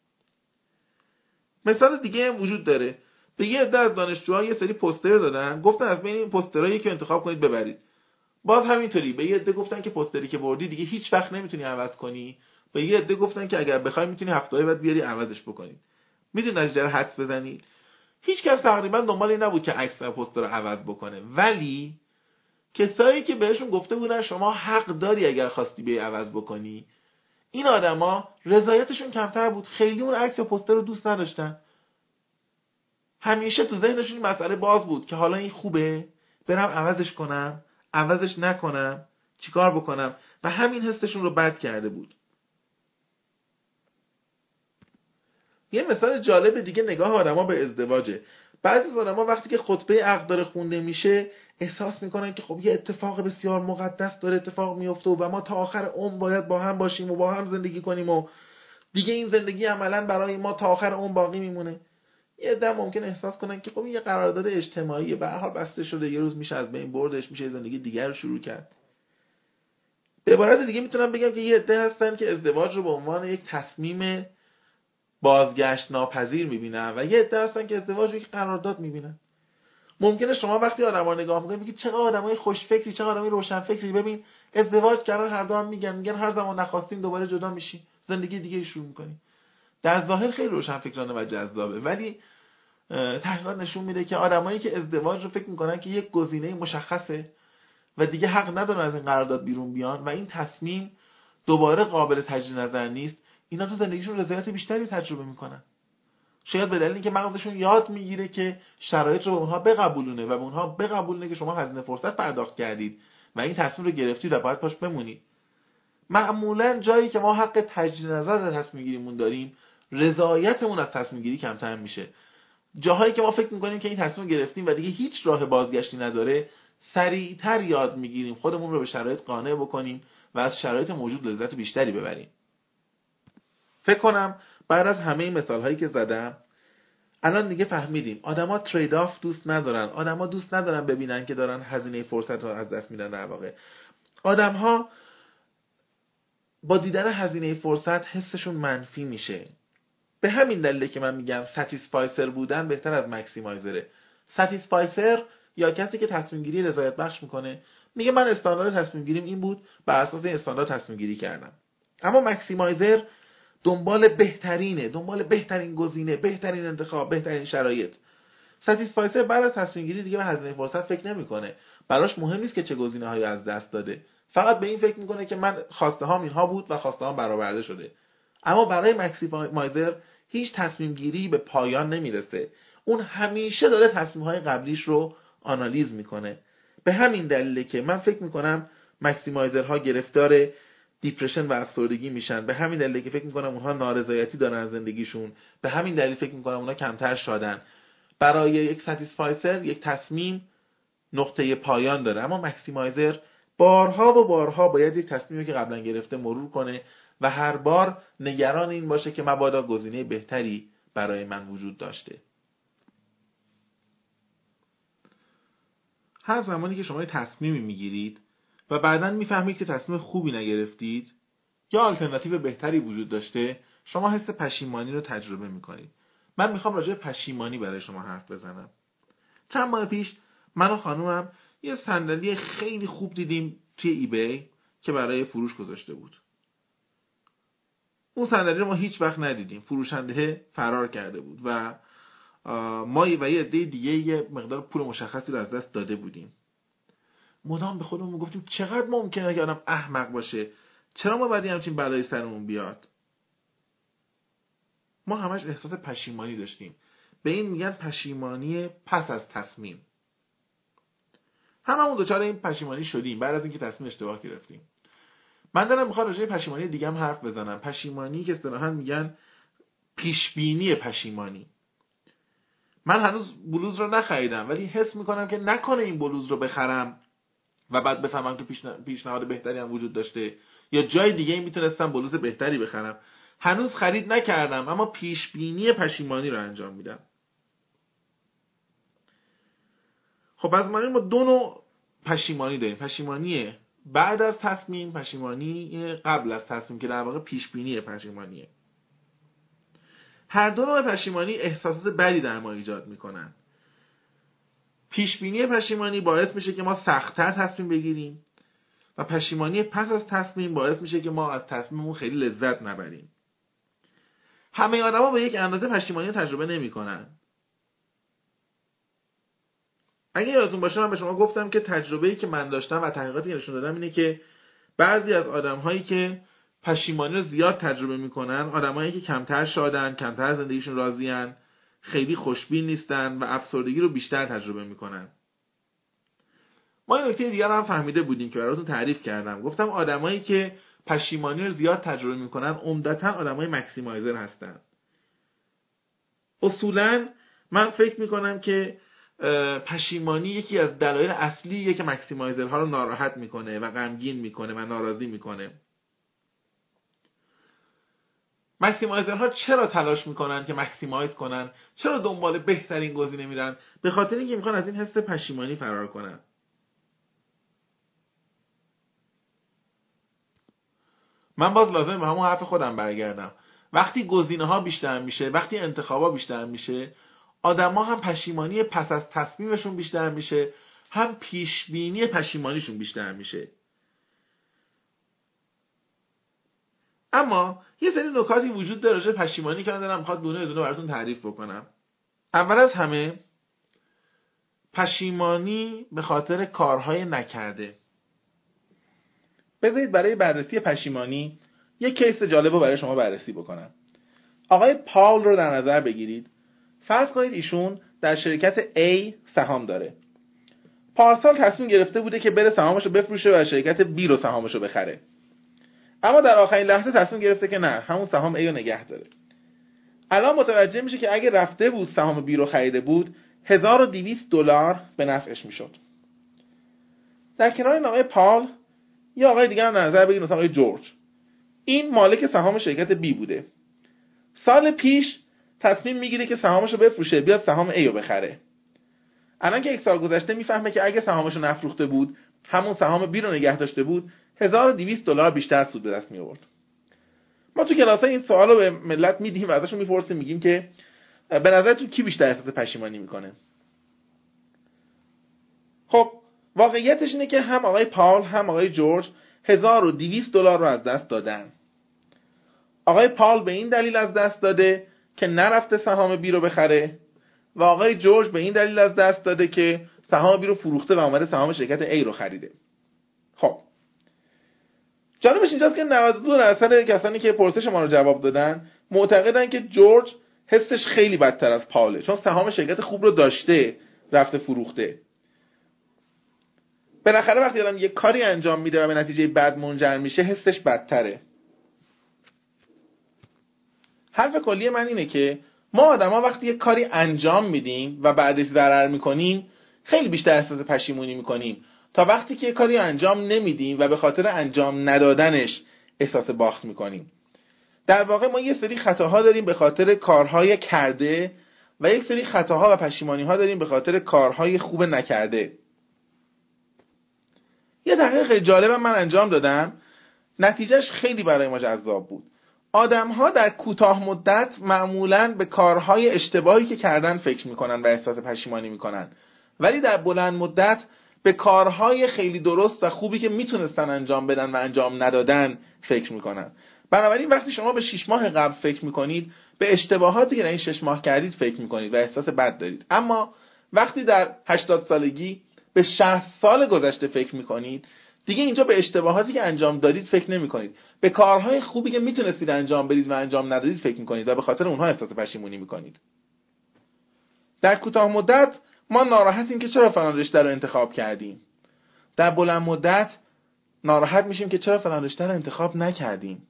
مثال دیگه هم وجود داره. به یه عده از دانشجوها یه سری پوستر دادن، گفتن از بین این پوسترایی که انتخاب کنید ببرید. باز همینطوری به یه عده گفتن که پوستری که بردی دیگه هیچ وقت نمیتونی عوض کنی، به یه عده گفتن که اگر بخوای میتونی هفته بعد بیاری عوضش بکنید. میدونید نتیجه رو حدس بزنید؟ هیچ کس تقریبا دنبال این نبود که عکس و پوستر رو عوض بکنه، ولی کسایی که بهشون گفته بودن شما حق داری اگر خواستی بیای عوض بکنی، این آدما رضایتشون کمتر بود، خیلی اون عکس یا پوستر رو دوست نداشتن. همیشه تو ذهنشون این مسئله باز بود که حالا این خوبه، برم عوضش کنم، عوضش نکنم، چیکار بکنم، و همین حسشون رو بد کرده بود. یه مثال جالب دیگه نگاه آدما به ازدواجه. بعضی از آدما وقتی که خطبه عقد داره خونده میشه احساس میکنن که خب یه اتفاق بسیار مقدس داره اتفاق میفته و ما تا آخر عمر باید با هم باشیم و با هم زندگی کنیم و دیگه این زندگی عملا برای ما تا آخر عمر باقی میمونه. یه عده ممکن احساس کنن که خب یه قرارداد اجتماعیه، به هر حال بسته شده، یه روز میشه از بین بردش، میشه زندگی دیگر رو شروع کرد. به عبارت دیگه میتونم بگم که یه عده هستن که ازدواج رو به عنوان یک تصمیم بازگشت ناپذیر میبینن و یه عده هستن که ازدواج رو یک قرارداد میبینن. ممکنه شما وقتی آدما رو نگاه میکنید بگید چقدر آدمای خوشفکری، چقدر آدمای روشنفکری، ببین ازدواج کردن هر دو هم میگن میگن هر زمان نخواستیم دوباره جدا میشیم، زندگی دیگه شروع میکنیم. در ظاهر خیلی روشنفکرانه و جذابه، ولی تحقیقات نشون میده که آدمایی که ازدواج رو فکر میکنن که یک گزینه مشخصه و دیگه حق ندارن از این قرارداد بیرون بیان و این تصمیم دوباره قابل تجدید نظر نیست، اینا تو زندگیشون رضایت بیشتری تجربه میکنن. شاید به دلیل اینکه مغزشون یاد میگیره که شرایط رو به اونها بقبولونه و به اونها بقبولونه که شما هزینه فرصت پرداخت کردید و این تصمیم رو گرفتید و باید پاش بمونید. معمولا جایی که ما حق تجدید نظر در تصمیم گیریمون داریم، رضایتمون از تصمیم گیری کمتر میشه. جاهایی که ما فکر میکنیم که این تصمیم گرفتیم و دیگه هیچ راه بازگشتی نداره، سریعتر یاد میگیریم خودمون رو به شرایط قانع بکنیم و از شرایط موجود لذت بیشتری ببریم. فکر کنم بعد از همه این مثالهایی که زدم الان دیگه فهمیدیم آدما ترید آف دوست ندارن. آدما دوست ندارن ببینن که دارن هزینه فرصت رو از دست میدن. در واقع آدم‌ها با دیدن هزینه فرصت حسشون منفی میشه. به همین دلیله که من میگم ساتیسفایسر بودن بهتر از مکسیمایزره. ساتیسفایسر یا کسی که تصمیم گیری رضایت بخش میکنه میگه من استاندارد تصمیم گیریم این بود، بر اساس این استاندارد تصمیم گیری کردم. اما مکسیمایزر دنبال بهترینه، دنبال بهترین گزینه، بهترین انتخاب، بهترین شرایط. ساتیسفایسر بعد از تصمیم گیری دیگه به هزینه فرصت فکر نمیکنه. براش مهم نیست که چه گزینه‌هایی از دست داده. فقط به این فکر میکنه که من خواسته هام اینها بود و خواسته هام برآورده شده. اما برای مکسیمایزر هیچ تصمیم گیری به پایان نمیرسه. اون همیشه داره تصمیم های قبلیش رو آنالیز میکنه. به همین دلیله که من فکر میکنم مکسیمایزرها گرفتار دیپرشن و افسردگی میشن. به همین دلیله که فکر میکنم اونها نارضایتی دارن از زندگیشون. به همین دلیل فکر میکنم اونها کمتر شادن. برای یک ساتیسفایسر یک تصمیم نقطه پایان داره، اما مکسیمایزر بارها و بارها باید یک تصمیمی که قبلا گرفته مرور کنه و هر بار نگران این باشه که مبادا گزینه بهتری برای من وجود داشته. هر زمانی که شما یک تصمیمی میگیرید و بعداً میفهمید که تصمیم خوبی نگرفتید یا آلترناتیو بهتری وجود داشته، شما حس پشیمانی رو تجربه میکنید. من میخوام راجع به پشیمانی برای شما حرف بزنم. چند ماه پیش من و خانومم یه صندلی خیلی خوب دیدیم توی ای بی که برای فروش گذاشته بود. اون صندلی رو ما هیچ وقت ندیدیم. فروشنده فرار کرده بود و ما و یه عده دیگه یه مقدار پول مشخصی رو از دست داده بودیم. مدام به خودمون میگفتیم چقدر ممکنه که آدم احمق باشه، چرا ما باید همچین بلایی سرمون بیاد. ما همش احساس پشیمانی داشتیم. به این میگن پشیمانی پس از تصمیم. هممون دوچار این پشیمانی شدیم بعد از اینکه تصمیم اشتباه گرفتیم. من دارم میخوام راجع به پشیمانی دیگه هم حرف بزنم. پشیمانی که اصطلاحاً میگن پیشبینی پشیمانی. من هنوز بلوز رو نخریدم ولی حس میکنم که نکنه این بلوز رو بخرم و بعد بفهمم که پیشنهاد بهتری هم وجود داشته یا جای دیگه ای میتونستم بلوز بهتری بخرم. هنوز خرید نکردم اما پیشبینی پشیمانی رو انجام میدم. خب از من ما دو نوع پشیمانی داریم. پشیمانی بعد از تصمیم، پشیمانی قبل از تصمیم که در واقع پیشبینی پشیمانیه. هر دو نوع پشیمانی احساسات بدی در ما ایجاد میکنن. پیشبینی پشیمانی باعث میشه که ما سخت‌تر تصمیم بگیریم و پشیمانی پس از تصمیم باعث میشه که ما از تصمیممون خیلی لذت نبریم. همه آدما به یک اندازه پشیمانی رو تجربه نمیکنن. اگه یادتون باشه من به شما گفتم که تجربه‌ای که من داشتم و تحقیقاتی که نشون دادم اینه که بعضی از آدم‌هایی که پشیمانی رو زیاد تجربه میکنن، آدمایی که کمتر شادن، کمتر زندگیشون راضی‌ان، خیلی خوشبین نیستن و افسردگی رو بیشتر تجربه میکنن. ما این نکته دیگر رو هم فهمیده بودیم که براتون تعریف کردم. گفتم آدمایی که پشیمانی رو زیاد تجربه میکنن عمدتاً آدمای مکسیمایزر هستن. اصولاً من فکر میکنم که پشیمانی یکی از دلایل اصلیه که مکسیمایزرها رو ناراحت میکنه و غمگین میکنه و ناراضی میکنه. مکسیمایزرها چرا تلاش میکنن که مکسیمایز کنن؟ چرا دنبال بهترین گزینه میرن؟ به خاطر اینکه میخوان از این حس پشیمانی فرار کنن. من باز لازم به همون حرف خودم برگردم. وقتی گزینه‌ها بیشتر میشه، وقتی انتخابا بیشتر میشه، آدم‌ها هم پشیمانی پس از تصمیمشون بیشتر میشه، هم پیشبینی پشیمانیشون بیشتر میشه. اما یه سری نکاتی وجود داره راجع به پشیمانی که من دارم میخواد دونه دونه براتون تعریف بکنم. اول از همه پشیمانی به خاطر کارهای نکرده. بذارید برای بررسی پشیمانی یک کیس جالب رو برای شما بررسی بکنم. آقای پاول رو در نظر بگیرید. فرض کنید ایشون در شرکت A سهام داره. پارسال تصمیم گرفته بوده که بره سهامشو بفروشه و شرکت B رو سهامشو بخره. اما در آخرین لحظه تصمیم گرفته که نه، همون سهام A رو نگه داره. الان متوجه میشه که اگه رفته بود سهام B رو خریده بود، هزار و دویست دلار به نفعش میشد. در کنار این آقای پاول یه آقای دیگه هم در نظر بگیرید، مثلا آقای جورج. این مالک سهام شرکت B بوده. سال پیش تصمیم میگیره که سهامشو بفروشه، بیاد سهام A رو بخره. الان که یک سال گذشته میفهمه که اگه سهامشو نفروخته بود، همون سهام B رو نگه داشته بود، هزار و دویست دلار بیشتر سود به دست می آورد. ما تو کلاس‌ها این سوالو به ملت میدیم و ازشون میپرسیم، میگیم که به نظرتون کی بیشتر احساس پشیمانی میکنه؟ خب واقعیتش اینه که هم آقای پاول هم آقای جورج هزار و دویست دلار رو از دست دادن. آقای پاول به این دلیل از دست داده که نرفته سهام بی رو بخره و آقای جورج به این دلیل از دست داده که سهام بی رو فروخته و اومده سهام شرکت A رو خریده. خب جالبش اینجاست که نود و دو درصد کسانی که پرسش ما رو جواب دادن معتقدن که جورج حسش خیلی بدتر از پاوله، چون سهام شرکت خوب رو داشته رفته فروخته. بالاخره وقتی آدم یه کاری انجام میده و به نتیجه بد منجر میشه، حسش بدتره. حرف کلی من اینه که ما آدما وقتی یه کاری انجام میدیم و بعدش ضرر میکنیم، خیلی بیشتر احساس پشیمونی میکنیم تا وقتی که یه کاری انجام نمیدیم و به خاطر انجام ندادنش احساس باخت میکنیم. در واقع ما یه سری خطاها داریم به خاطر کارهای کرده و یک سری خطاها و پشیمانی‌ها داریم به خاطر کارهای خوب نکرده. یه تحقیق خیلی جالبم من انجام دادم، نتیجهش خیلی برای ما جذاب بود. آدم‌ها در کوتاه مدت معمولاً به کارهای اشتباهی که کردن فکر میکنن و احساس پشیمانی میکنن، ولی در بلند مدت به کارهای خیلی درست و خوبی که میتونستن انجام بدن و انجام ندادن فکر میکنن. بنابراین وقتی شما به شش ماه قبل فکر میکنید، به اشتباهاتی که در این شش ماه کردید فکر میکنید و احساس بد دارید. اما وقتی در هشتاد سالگی به شصت سال گذشته فکر میکنید، دیگه اینجا به اشتباهاتی که انجام دادید فکر نمیکنید، به کارهای خوبی که میتونستید انجام بدید و انجام ندادید فکر میکنید و به خاطر اونها احساس پشیمونی میکنید. در کوتاه مدت ما ناراحتیم که چرا فلان رشته رو انتخاب کردیم. در بلند مدت ناراحت میشیم که چرا فلان رشته رو انتخاب نکردیم.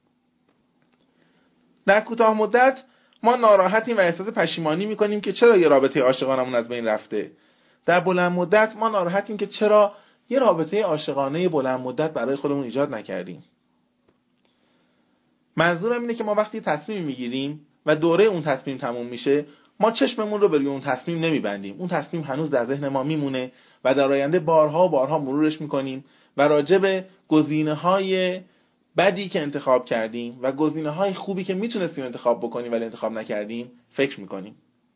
در کوتاه مدت ما ناراحتیم و احساس پشیمانی میکنیم که چرا یه رابطه عاشقانمون از بین رفته. در بلند مدت ما ناراحتیم که چرا یه رابطه عاشقانه بلند مدت برای خودمون ایجاد نکردیم. منظورم اینه که ما وقتی تصمیم میگیریم و دوره اون تصمیم تموم میشه، ما چشممون رو به روی اون تصمیم نمیبندیم. اون تصمیم هنوز در ذهن ما میمونه و در آینده بارها و بارها مرورش میکنیم و راجع به گزینه‌های بدی که انتخاب کردیم و گزینه‌های خوبی که میتونستیم انتخاب بکنیم ولی انتخاب نکردیم فکر میکنیم.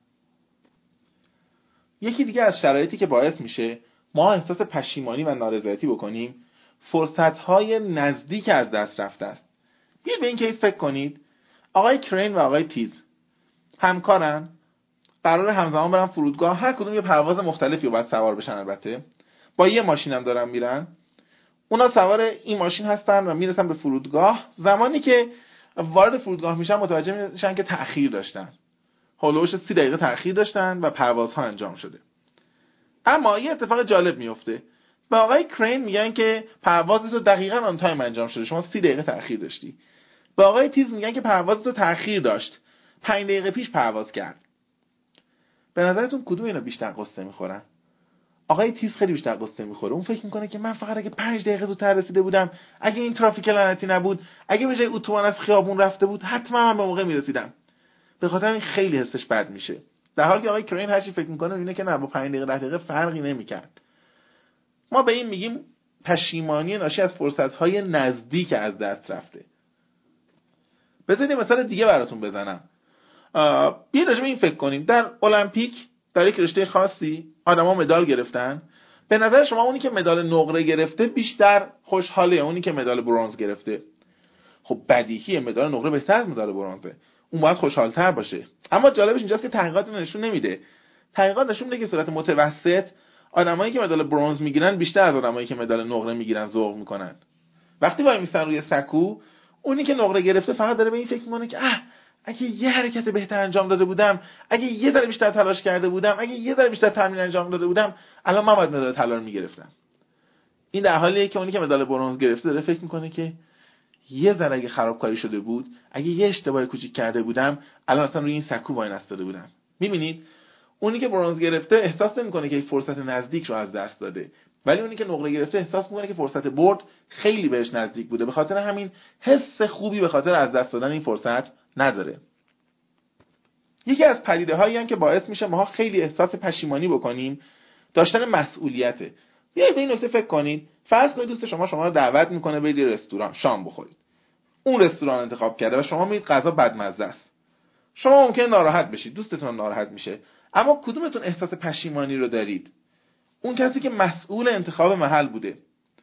یکی دیگه از شرایطی که باعث میشه ما احساس پشیمانی و نارضایتی بکنیم، فرصت‌های نزدیک از دست رفته است. بیاید به این کیس فکر کنید. آقای کرین و آقای تیز همکارن، قرار همزمان برن فرودگاه، هر کدوم یه پرواز مختلفی رو باید سوار بشن، البته با یه ماشین هم دارن میرن. اونا سوار این ماشین هستن و میرسن به فرودگاه. زمانی که وارد فرودگاه میشن متوجه میشن که تأخیر داشتن. هولوش سی دقیقه تأخیر داشتن و پروازها انجام شده. اما یه اتفاق جالب میفته. به آقای کرین میگن که پروازت رو دقیقاً آن تایم انجام شده، شما سی دقیقه تأخیر داشتی. به آقای تیز میگن که پروازت رو تأخیر داشت، پنج دقیقه پیش پرواز کرد. به نظرتون کدوم اینا بیشتر قصه میخورن؟ آقای تیز خیلی بیشتر قصه میخوره. اون فکر میکنه که من فقط اگه پنج دقیقه زودتر رسیده بودم، اگه این ترافیک لعنتی نبود، اگه به جای اتوبان از خیابون رفته بود، حتما من به موقع میرسیدم. به خاطر این خیلی حسش بد میشه. در حالی که آقای کرین هر چی فکر میکنه اینه که نه، با پنج دقیقه ده دقیقه فرقی نمیکرد. ما به این میگیم پشیمانی ناشی از فرصت‌های نزدیک از دست رفته. بذارید مثال دیگه براتون بزنم. بیاید راجع به این فکر کنیم. در المپیک در یک رشته خاصی آدما مدال گرفتن. به نظر شما اونی که مدال نقره گرفته بیشتر خوشحاله یا اونی که مدال برنز گرفته؟ خب بدیهیه مدال نقره بهتر از مدال برنزه. اون باید خوشحال‌تر باشه. اما جالبش اینجاست که تحقیقات نشون نمیده. تحقیقات نشون میده که صورت متوسط آدمایی که مدال برنز میگیرن بیشتر از آدمایی که مدال نقره میگیرن ذوق میکنن. وقتی وای میستن روی سکو، اونی که نقره گرفته فقط داره به این فکر میکنه که اه اگه یه حرکت بهتر انجام داده بودم، اگه یه ذره بیشتر تلاش کرده بودم، اگه یه ذره بیشتر تمرین انجام داده بودم، الان من باید مدال طلا رو میگرفتم. این در حالیه که اونی که مدال برنز گرفته داره فکر میکنه که یه ذره اگه خرابکاری شده بود، اگه یه اشتباه کوچیک کرده بودم، الان اصلا روی این سکو وای نستاده بودم. میبینید اونی که برنز گرفته احساس نمیکنه که فرصت نزدیک رو از دست داده، ولی اونی که نقره گرفته احساس میکنه که فرصت برد خیلی بهش نزدیک بوده. به خاطر همین حس خوبی به خاطر از دست دادن این فرصت نداره. یکی از پدیده‌هایی هم که باعث میشه ماها خیلی احساس پشیمانی بکنیم داشتن مسئولیته. بیایید به این نکته فکر کنید. فرض کنید دوست شما شما رو دعوت میکنه برید رستوران شام بخورید. اون رستوران انتخاب کرده و شما میگید غذا بدمزه است. شما ممکنه ناراحت بشید، دوستتون ناراحت میشه. اما کدومتون احساس پشیمانی رو دارید؟ اون کسی که مسئول انتخاب محل بوده.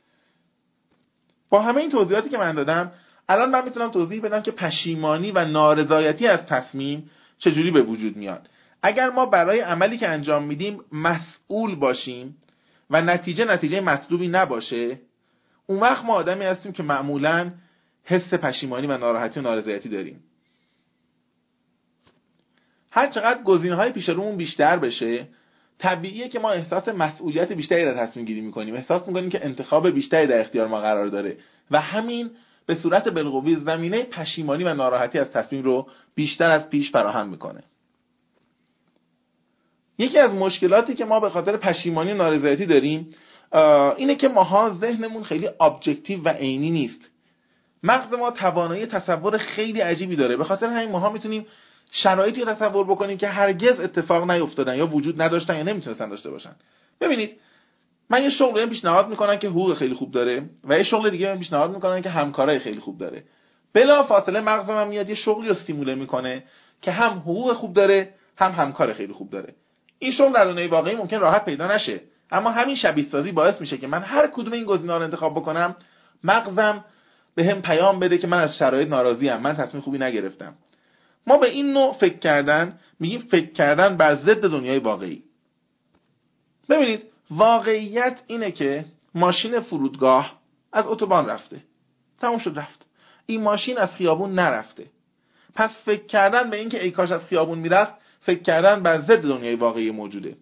با همه این توضیحاتی که من دادم، الان من میتونم توضیح بدم که پشیمانی و نارضایتی از تصمیم چجوری به وجود میاد. اگر ما برای عملی که انجام میدیم مسئول باشیم و نتیجه نتیجه مطلوبی نباشه، اون وقت ما آدمی هستیم که معمولاً حس پشیمانی و ناراحتی و نارضایتی داریم. هر چقدر گزینه‌های پیش رومون بیشتر بشه، طبیعیه که ما احساس مسئولیت بیشتری در تصمیم گیری میکنیم. احساس میکنیم که انتخاب بیشتری در اختیار ما قرار داره و همین به صورت بالقوه زمینه پشیمانی و ناراحتی از تصمیم رو بیشتر از پیش فراهم میکنه. یکی از مشکلاتی که ما به خاطر پشیمانی و نارضایتی داریم اینه که ماها ذهنمون خیلی ابجکتیو و عینی نیست. مغز ما توانایی تصور خیلی عجیبی داره. به خاطر همین ماها میتونیم شرایطی رو تصور بکنیم که هرگز اتفاق نیفتادن یا وجود نداشتن یا نمیتونستن داشته باشن. ببینید من یه شغلی پیشنهاد میکنن که حقوق خیلی خوب داره و یه شغل دیگه من پیشنهاد میکنن که همکارای خیلی خوب داره. بلا فاصله مغز من میاد یه شغلی رو استیموله میکنه که هم حقوق خوب داره هم همکار خیلی خوب داره. این شغل در دنیای واقعی ممکن راحت پیدا نشه، اما همین شبیه سازی باعث میشه که من هر کدوم این گزینه‌ها رو انتخاب بکنم مغزم بهم پیام بده که من از شرایط ناراضی ام، من تصمیم خوبی نگرفتم. ما به این نوع فکر کردن میگیم فکر کردن بر ضد دنیای واقعی. ببینید واقعیت اینه که ماشین فرودگاه از اتوبان رفته، تموم شد رفت. این ماشین از خیابون نرفته. پس فکر کردن به این که ای کاش از خیابون میرفت فکر کردن بر ضد دنیای واقعی موجوده.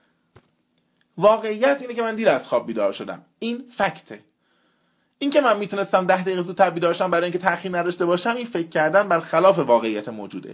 واقعیت اینه که من دیر از خواب بیدار شدم، این فکته. این که من میتونستم ده دقیقه زودتر بیدار شم برای اینکه تأخیر نداشته باشم، این فکر کردن بر خلاف واقعیت موجوده.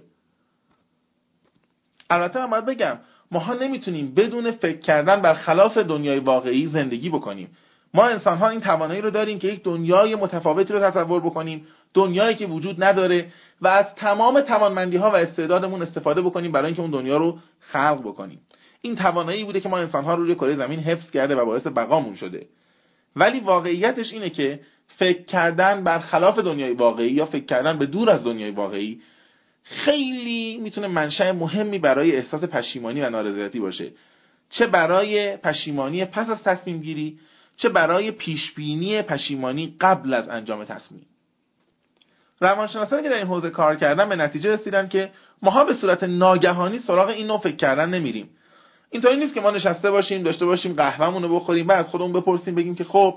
البته من باید بگم ماها نمیتونیم بدون فکر کردن بر خلاف دنیای واقعی زندگی بکنیم. ما انسان ها این توانایی رو داریم که یک دنیای متفاوتی رو تصور بکنیم، دنیایی که وجود نداره و از تمام توانمندی ها و استعدادمون استفاده بکنیم برای اینکه اون دنیا رو خلق بکنیم. این توانایی بوده که ما انسان ها رو روی کره زمین حفظ کرده و باعث بقامون شده. ولی واقعیتش اینه که فکر کردن بر خلاف دنیای واقعی یا فکر کردن به دور از دنیای واقعی خیلی میتونه منشأ مهمی برای احساس پشیمانی و نارضایتی باشه، چه برای پشیمانی پس از تصمیم گیری، چه برای پیشبینی پشیمانی قبل از انجام تصمیم. روانشناسانی که در این حوزه کار کردن به نتیجه رسیدن که ماها به صورت ناگهانی سراغ این نوع فکر کردن نمیریم. اینطوری نیست که ما نشسته باشیم داشته باشیم قهوه‌مون رو بخوریم بعد از خودمون بپرسیم بگیم که خب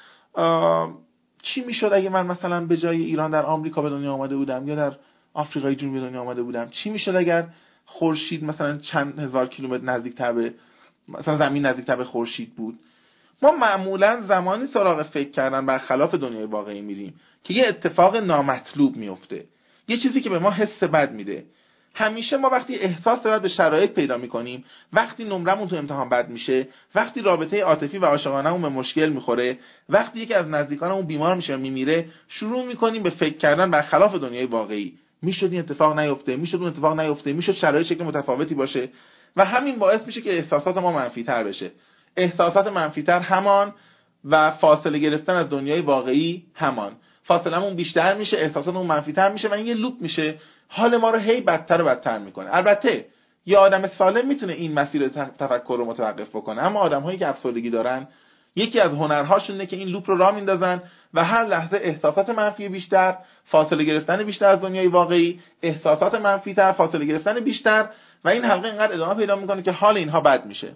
چی میشد اگه من مثلا به جای ایران در آمریکا به دنیا آمده بودم یا در آفریقای جنوبی دنیا آمده بودم، چی میشد اگر خورشید مثلا چند هزار کیلومتر نزدیکتر به مثلا زمین نزدیکتر به خورشید بود. ما معمولا زمانی سراغ فکر کردن برخلاف دنیای واقعی میریم که یه اتفاق نامطلوب میفته، یه چیزی که به ما حس بد میده. همیشه ما وقتی احساس بد به شرایط پیدا میکنیم، وقتی نمرمون تو امتحان بد میشه، وقتی رابطه عاطفی و عاشقانه‌مون به مشکل میخوره، وقتی یکی از نزدیکانمون بیمار میشه و میمیره، شروع میکنیم به فکر کردن برخلاف دنیای واقعی. میشد این اتفاق نیفته، میشد اون اتفاق نیفته، میشد شرایط شکل متفاوتی باشه و همین باعث میشه که احساسات ما منفی‌تر بشه. احساسات منفی‌تر همان و فاصله گرفتن از دنیای واقعی همان. فاصله‌مون بیشتر میشه، احساساتمون منفی‌تر میشه و این یه لوپ میشه، حال ما رو هی بدتر و بدتر میکنه. البته یه آدم سالم میتونه این مسیر تفکر رو متوقف بکنه، اما آدم‌هایی که افسردگی دارن یکی از هنرهاشون اینه که این لوپ رو راه میندازن و هر لحظه احساسات منفی بیشتر، فاصله گرفتن بیشتر از دنیای واقعی، احساسات منفی‌تر، فاصله گرفتن بیشتر و این حلقه اینقدر ادامه پیدا میکنه که حال اینها بد میشه.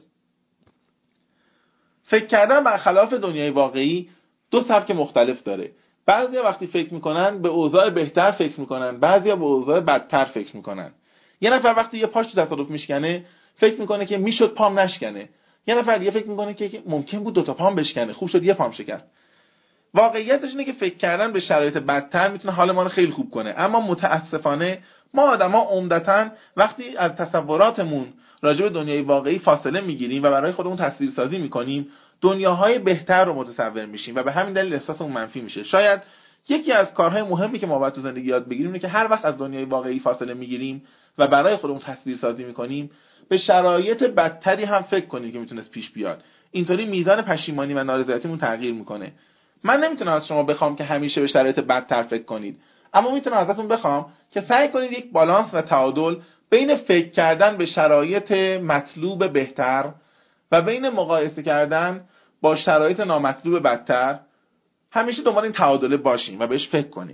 فکر کردن برخلاف دنیای واقعی دو سبک مختلف داره. بعضیا وقتی فکر میکنن به اوضاع بهتر فکر میکنن، بعضیا به اوضاع بدتر فکر میکنن. یه نفر وقتی یه پاش تو تصادف میشکنه فکر میکنه که میشد پام نشکنه. یه نفر دیگه فکر میکنه که ممکن بود دو تا پام بشکنه، خوب شد یه پام شکست. واقعیتش اینه که فکر کردن به شرایط بدتر میتونه حال ما رو خیلی خوب کنه، اما متاسفانه ما آدما عمدتاً وقتی از تصوراتمون راجع به دنیای واقعی فاصله میگیریم و برای خودمون تصویر سازی میکنیم، دنیاهای بهتر رو متصور میشیم و به همین دلیل احساسمون منفی میشه. شاید یکی از کارهای مهمی که ما باید تو زندگی یاد بگیریم اینه که هر وقت از دنیای واقعی فاصله میگیریم و برای خودمون تصویر سازی میکنیم، به شرایط بدتری هم فکر کنیم که میتونست پیش بیاد. اینطوری میزان پشیمانی و نارضایتیمون تغییر میکنه. من نمیتونم از شما بخوام که همیشه به شرایط بدتر فکر کنید، اما میتونم ازتون بخوام که سعی کنید یک بالانس و تعادل بین فکر کردن به شرایط مطلوب بهتر و بین مقایسه کردن با شرایط نامطلوب بدتر همیشه دنبال این تعادله باشیم و بهش فکر کنیم.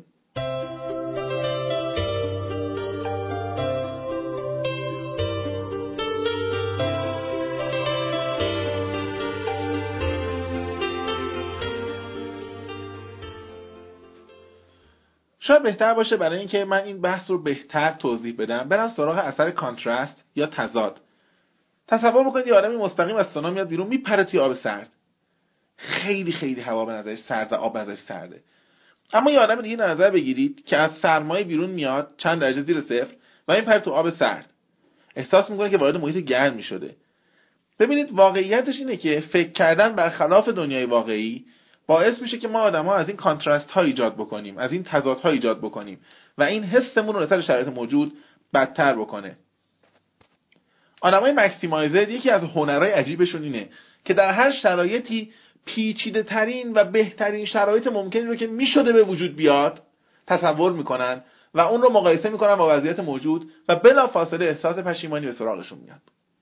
شاید بهتر باشه برای اینکه من این بحث رو بهتر توضیح بدم برم سراغ اثر کانترست یا تضاد. تصور بکنید یه آدمی مستقیم از سونا میاد بیرون، میپره توی آب سرد. خیلی خیلی هوا به نظرش سرد و آب به نظرش سرده. اما یه آدم دیگه نظر بگیرید که از سرمایه بیرون میاد چند درجه زیر صفر و این پره تو آب سرد. احساس میکنه که وارد محیط گرمی شده. ببینید واقعیتش اینه که فکر کردن برخلاف دنیای واقعی باعث میشه که ما آدم‌ها از این کانترست ها ایجاد بکنیم، از این تضادها ایجاد بکنیم و این حسمون رو نسبت به شرایط موجود بدتر بکنه. آدمای ماکسیمایزر یکی از هنرهای عجیبشون اینه که در هر شرایطی پیچیده ترین و بهترین شرایط ممکنی رو که میشده به وجود بیاد تصور میکنن و اون رو مقایسه میکنن با وضعیت موجود و بلافاصله احساس پشیمانی به سراغشون میاد.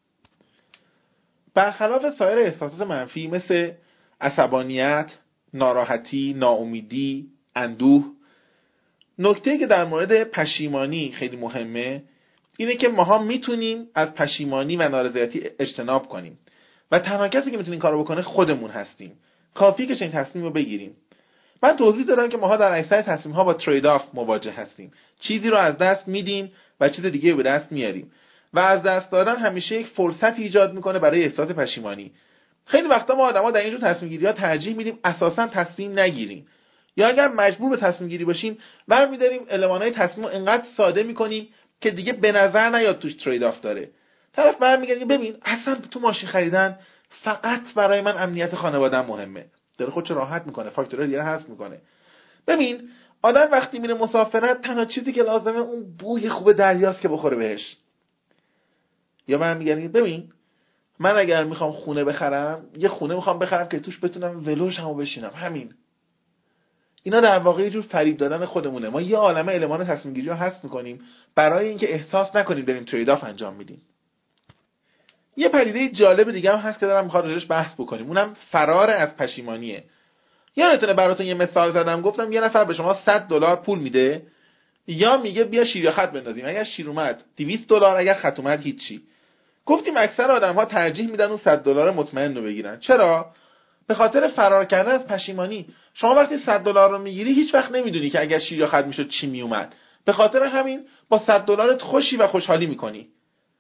برخلاف سایر احساسات منفی مثل عصبانیت، ناراحتی، ناامیدی، اندوه، نکته‌ای که در مورد پشیمانی خیلی مهمه اینه که ماها میتونیم از پشیمانی و نارضایتی اجتناب کنیم و تنها کسی که میتونه این کارو بکنه خودمون هستیم. کافیه که چنین تصمیم رو بگیریم. من توضیح دادم که ماها در اکثر تصمیم‌ها با ترید آف مواجه هستیم. چیزی رو از دست میدیم و چیز دیگه به دست میاریم و از دست دادن همیشه یک فرصت ایجاد میکنه برای احساس پشیمانی. خیلی وقتا ما آدما در اینجور تصمیم گیری‌ها ترجیح میدیم اساساً تصمیم نگیریم، یا اگر مجبور به تصمیم گیری باشیم برمی‌داریم المان‌های تصمیم رو انقدر ساده می‌کنیم که دیگه به نظر نیاد توش ترید آف داره. طرف برمیگرده ببین اصلا تو ماشین خریدن فقط برای من امنیت خانواده‌ام مهمه. داره خودشو راحت میکنه، فاکتورهای دیگه حذف میکنه. ببین آدم وقتی میره مسافرت تنها چیزی که لازمه اون بوی خوب دریاست که بخوره بهش. یا من میگم ببین من اگر میخوام خونه بخرم یه خونه میخوام بخرم که توش بتونم ولوشمو بشینم، همین. اینا در واقع یه جور فریب دادن خودمونه. ما یه عالمه المان تصمیم گیری رو حذف میکنیم برای اینکه احساس نکنیم داریم ترید آف انجام میدیم. یه پدیده جالب دیگه هم هست که دارم میخوام راجعش بحث بکنیم، اونم فرار از پشیمانیه. یادتونه براتون یه مثال زدم، گفتم یه نفر به شما صد دلار پول میده یا میگه بیا شیر یا خط بندازیم، اگر شیر اومد دویست دلار، اگر خط اومد هیچی. گفتیم اکثر آدم‌ها ترجیح میدن اون صد دلار مطمئن رو بگیرن. چرا؟ به خاطر فرار کردن از پشیمانی. شما وقتی صد دلار رو میگیری هیچ وقت نمیدونی که اگر شیر یا خط میشد چی میومد. به خاطر همین با صد دلارت خوشی و خوشحالی میکنی.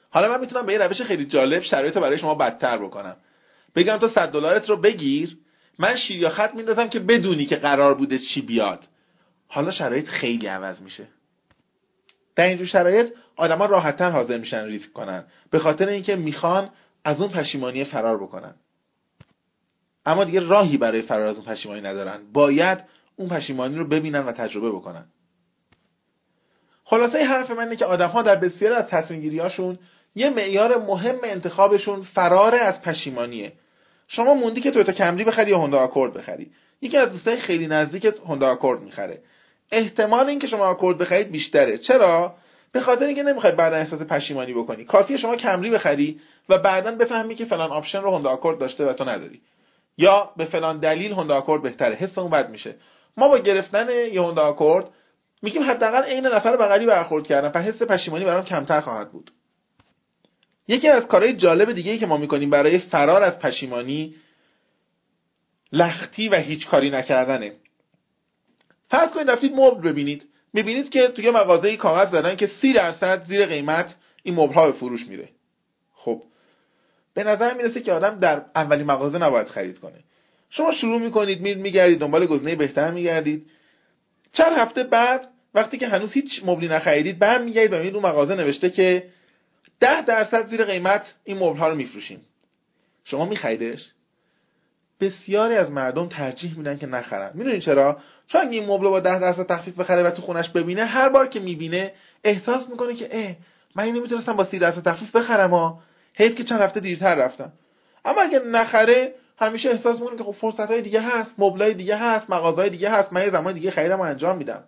حالا من میتونم به یه روش خیلی جالب شرایط رو برای شما بدتر بکنم. بگم تو صد دلارت رو بگیر، من شیر یا خط میندازم که بدونی که قرار بوده چی بیاد. حالا شرایط خیلی عوض میشه. در اینجور شرایط آدما راحت‌تر حاضر میشن ریسک کنن، به خاطر اینکه میخوان از اون پشیمانی فرار بکنن. اما دیگه راهی برای فرار از اون پشیمانی ندارن. باید اون پشیمانی رو ببینن و تجربه بکنن. خلاصه حرف من اینه که آدم‌ها در بسیاری از تصمیم‌گیری‌هاشون یه معیار مهم انتخابشون فرار از پشیمانیه. شما موندی که تویوتا کمری بخری یا هوندا آکورد بخری. یکی از دوستای خیلی نزدیکت هوندا آکورد میخره. احتمال اینکه شما آکورد بخرید بیشتره. چرا؟ به خاطر اینکه نمیخواید بعدا احساس پشیمانی بکنی. کافیه شما کمری بخری و بعداً بفهمی که فلان آپشن رو هوندا آکورد داشته و تو نداری. یا به فلان دلیل هوندا آکورد بهتره. حس اون بد میشه. ما با گرفتن یه هوندا آکورد میگیم حداقل عین نفر بغلی برخورد کردم، پس حس پشیمانی برام کمتر خواهد بود. یکی از کارهای جالب دیگه‌ای که ما میکنیم برای فرار از پشیمانی لختی و هیچ کاری نکردنه. فرض کنید رفتید مبل ببینید، میبینید که توی مغازه‌ای کاغذ دادن که سی درصد زیر قیمت این مبل‌ها به فروش میره. خب به نظر میرسه که آدم در اولی مغازه نباید خرید کنه. شما شروع میکنید میرید میگردید دنبال گزینه بهتر میگردید. چند هفته بعد وقتی که هنوز هیچ مبلی نخریدید برمیگردید و میبینید اون مغازه نوشته که ده درصد زیر قیمت این مبل‌ها رو میفروشیم. شما میخریدش؟ بسیاری از مردم ترجیح میدن که نخرن. میدونید چرا؟ چون اگه این مبل رو با ده درصد تخفیف بخره و تو خونش ببینه، هر بار که میبینه احساس میکنه که اه من اینو میتونستم با سی درصد تخفیف بخرم ها، حیف که چند هفته دیرتر رفتم. اما اگه نخره همیشه احساس میکنه که خب فرصت‌های دیگه هست، مبلای دیگه هست، مغازه‌های دیگه هست، من یه زمان دیگه خریدم و انجام میدم.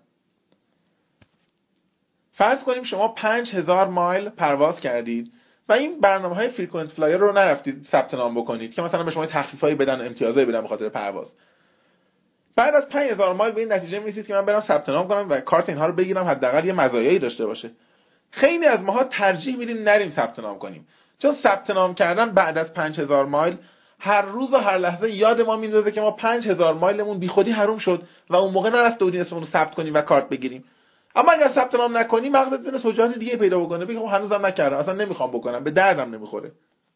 فرض کنیم شما پنج هزار مایل پرواز کردید و این برنامه‌های فریکوئنت فلایر رو نرفتید ثبت نام بکنید که مثلا به شما تخفیفایی بدن، امتیازایی بدن به خاطر پرواز. بعد از پنج هزار مایل به این نتیجه میرسید که من برم ثبت نام کنم و کارت اینها رو بگیرم، حداقل یه مزایایی داشته باشه. خیلی از ماها ترجیح میدیم نریم ثبت نام کنیم، چون ثبت نام کردن بعد از پنج هزار مایل هر روز و هر لحظه یاد ما میندازه که ما پنج هزار مایلمون بیخودی حروم شد و اون موقع نرفته بودیم اسممون رو ثبت کنیم و کارت بگیریم. اما اگر ثبت نام نکنی مغزت میتونه توجیهات دیگه پیدا بکنه، بگه هنوزم نکردم، اصلا نمیخوام بکنم، به دردم نمیخوره.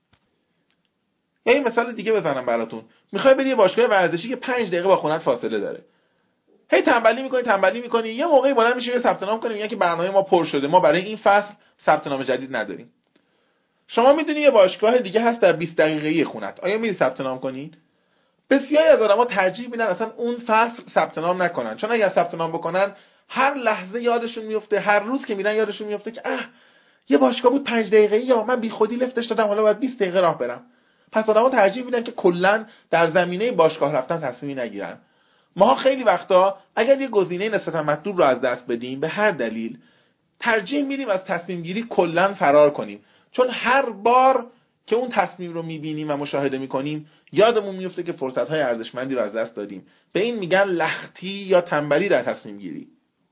یا این مثال دیگه بزنم براتون. میخوای بری باشگاه ورزشی که پنج دقیقه با خونت فاصله داره. هی تنبلی میکنی تنبلی میکنی یه موقعی بالا میشی ثبت نام کنی، میگن که برنامه ما پر شده، ما برای این فصل ثبت نام جدید نداریم. شما میدونی یه باشگاه دیگه هست در بیست دقیقه‌ای خونت، آیا میری ثبت نام کنی؟ بسیاری از آدم‌ها ترجیح میدن اصلا اون فصل ثبت نام نکنن، چون اگر ثبت نام بکنن هر لحظه یادشون میفته، هر روز که میرن یادشون میفته که اه یه باشگاه بود پنج دقیقه‌ای یا من بیخودی لفتش دادم، حالا باید بیست دقیقه راه برم. پس آدم‌ها ترجیح میدن که کلاً در زمینه باشگاه رفتن تصمیمی نگیرن. ما خیلی وقتا اگر یه گزینه نسبتاً مطلوب رو از دست بدیم به هر دلیل، ترجیح میدیم از تصمیم گیری کلاً فرار کنیم، چون هر بار که اون تصمیم رو میبینیم و مشاهده میکنیم یادمون میفته که فرصت‌های ارزشمندی رو از دست دادیم. به این میگن لختی یا تنبلی در تصمیم گیری.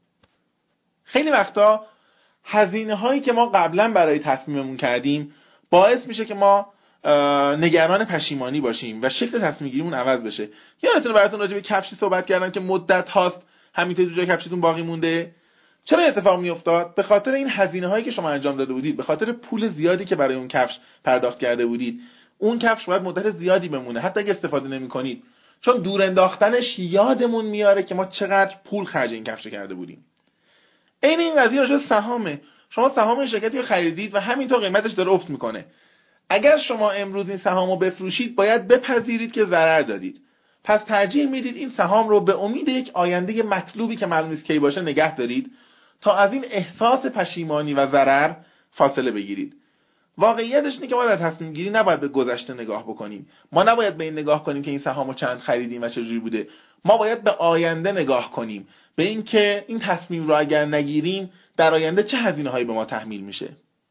خیلی وقتا هزینه هایی که ما قبلا برای تصمیممون کردیم باعث میشه که ما نگران پشیمانی باشیم و شکل تصمیم گیریمون عوض بشه. یادتونه براتون راجع به کفشی صحبت کردم که مدت هاست همینطوری تو جای کفشتون باقی مونده؟ چرا اتفاق میافتاد؟ به خاطر این هزینه هایی که شما انجام داده بودید، به خاطر پول زیادی که برای اون کفش پرداخت کرده بودید. اون کفش باید مدت زیادی بمونه حتی اگه استفاده نمی‌کنید، چون دور انداختنش یادمون میاره که ما چقدر پول خرج این کفش کرده بودیم. عین این قضیه راجع به سهامه. شما سهام شرکتی رو خریدید و همینطور قیمتش داره افت میکنه. اگر شما امروز این سهامو بفروشید باید بپذیرید که ضرر دادید. پس ترجیح میدید این سهام رو به امید یک آینده مطلوبی که معلوم نیست کی باشه نگه دارید تا از این احساس پشیمانی و ضرر فاصله بگیرید. واقعیتش اینه که ما در تصمیم گیری نباید به گذشته نگاه بکنیم. ما نباید به این نگاه کنیم که این سهامو چند خریدیم و چجوری بوده. ما باید به آینده نگاه کنیم، به این که این تصمیم رو اگر نگیریم در آینده چه هزینه‌هایی به ما تحمیل میشه.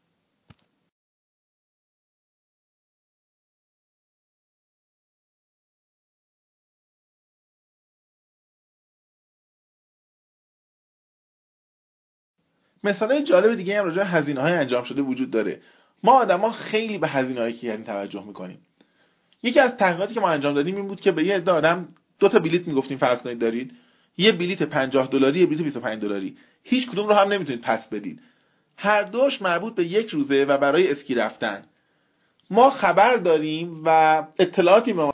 مثالای جالب دیگه هم راجع به هزینه‌های انجام شده وجود داره. ما آدما خیلی به هزینه‌هایی که کردیم توجه می‌کنیم. یکی از تحقیقاتی که ما انجام دادیم این بود که به یه عده آدم دو تا بلیت میگفتیم فرض کنید دارید، یه بلیت پنجاه دلاری، یه بلیت بیست و پنج دلاری، هیچ کدوم رو هم نمیتونید پس بدید. هر دوش مربوط به یک روزه و برای اسکی رفتن. ما خبر داریم و اطلاعاتی به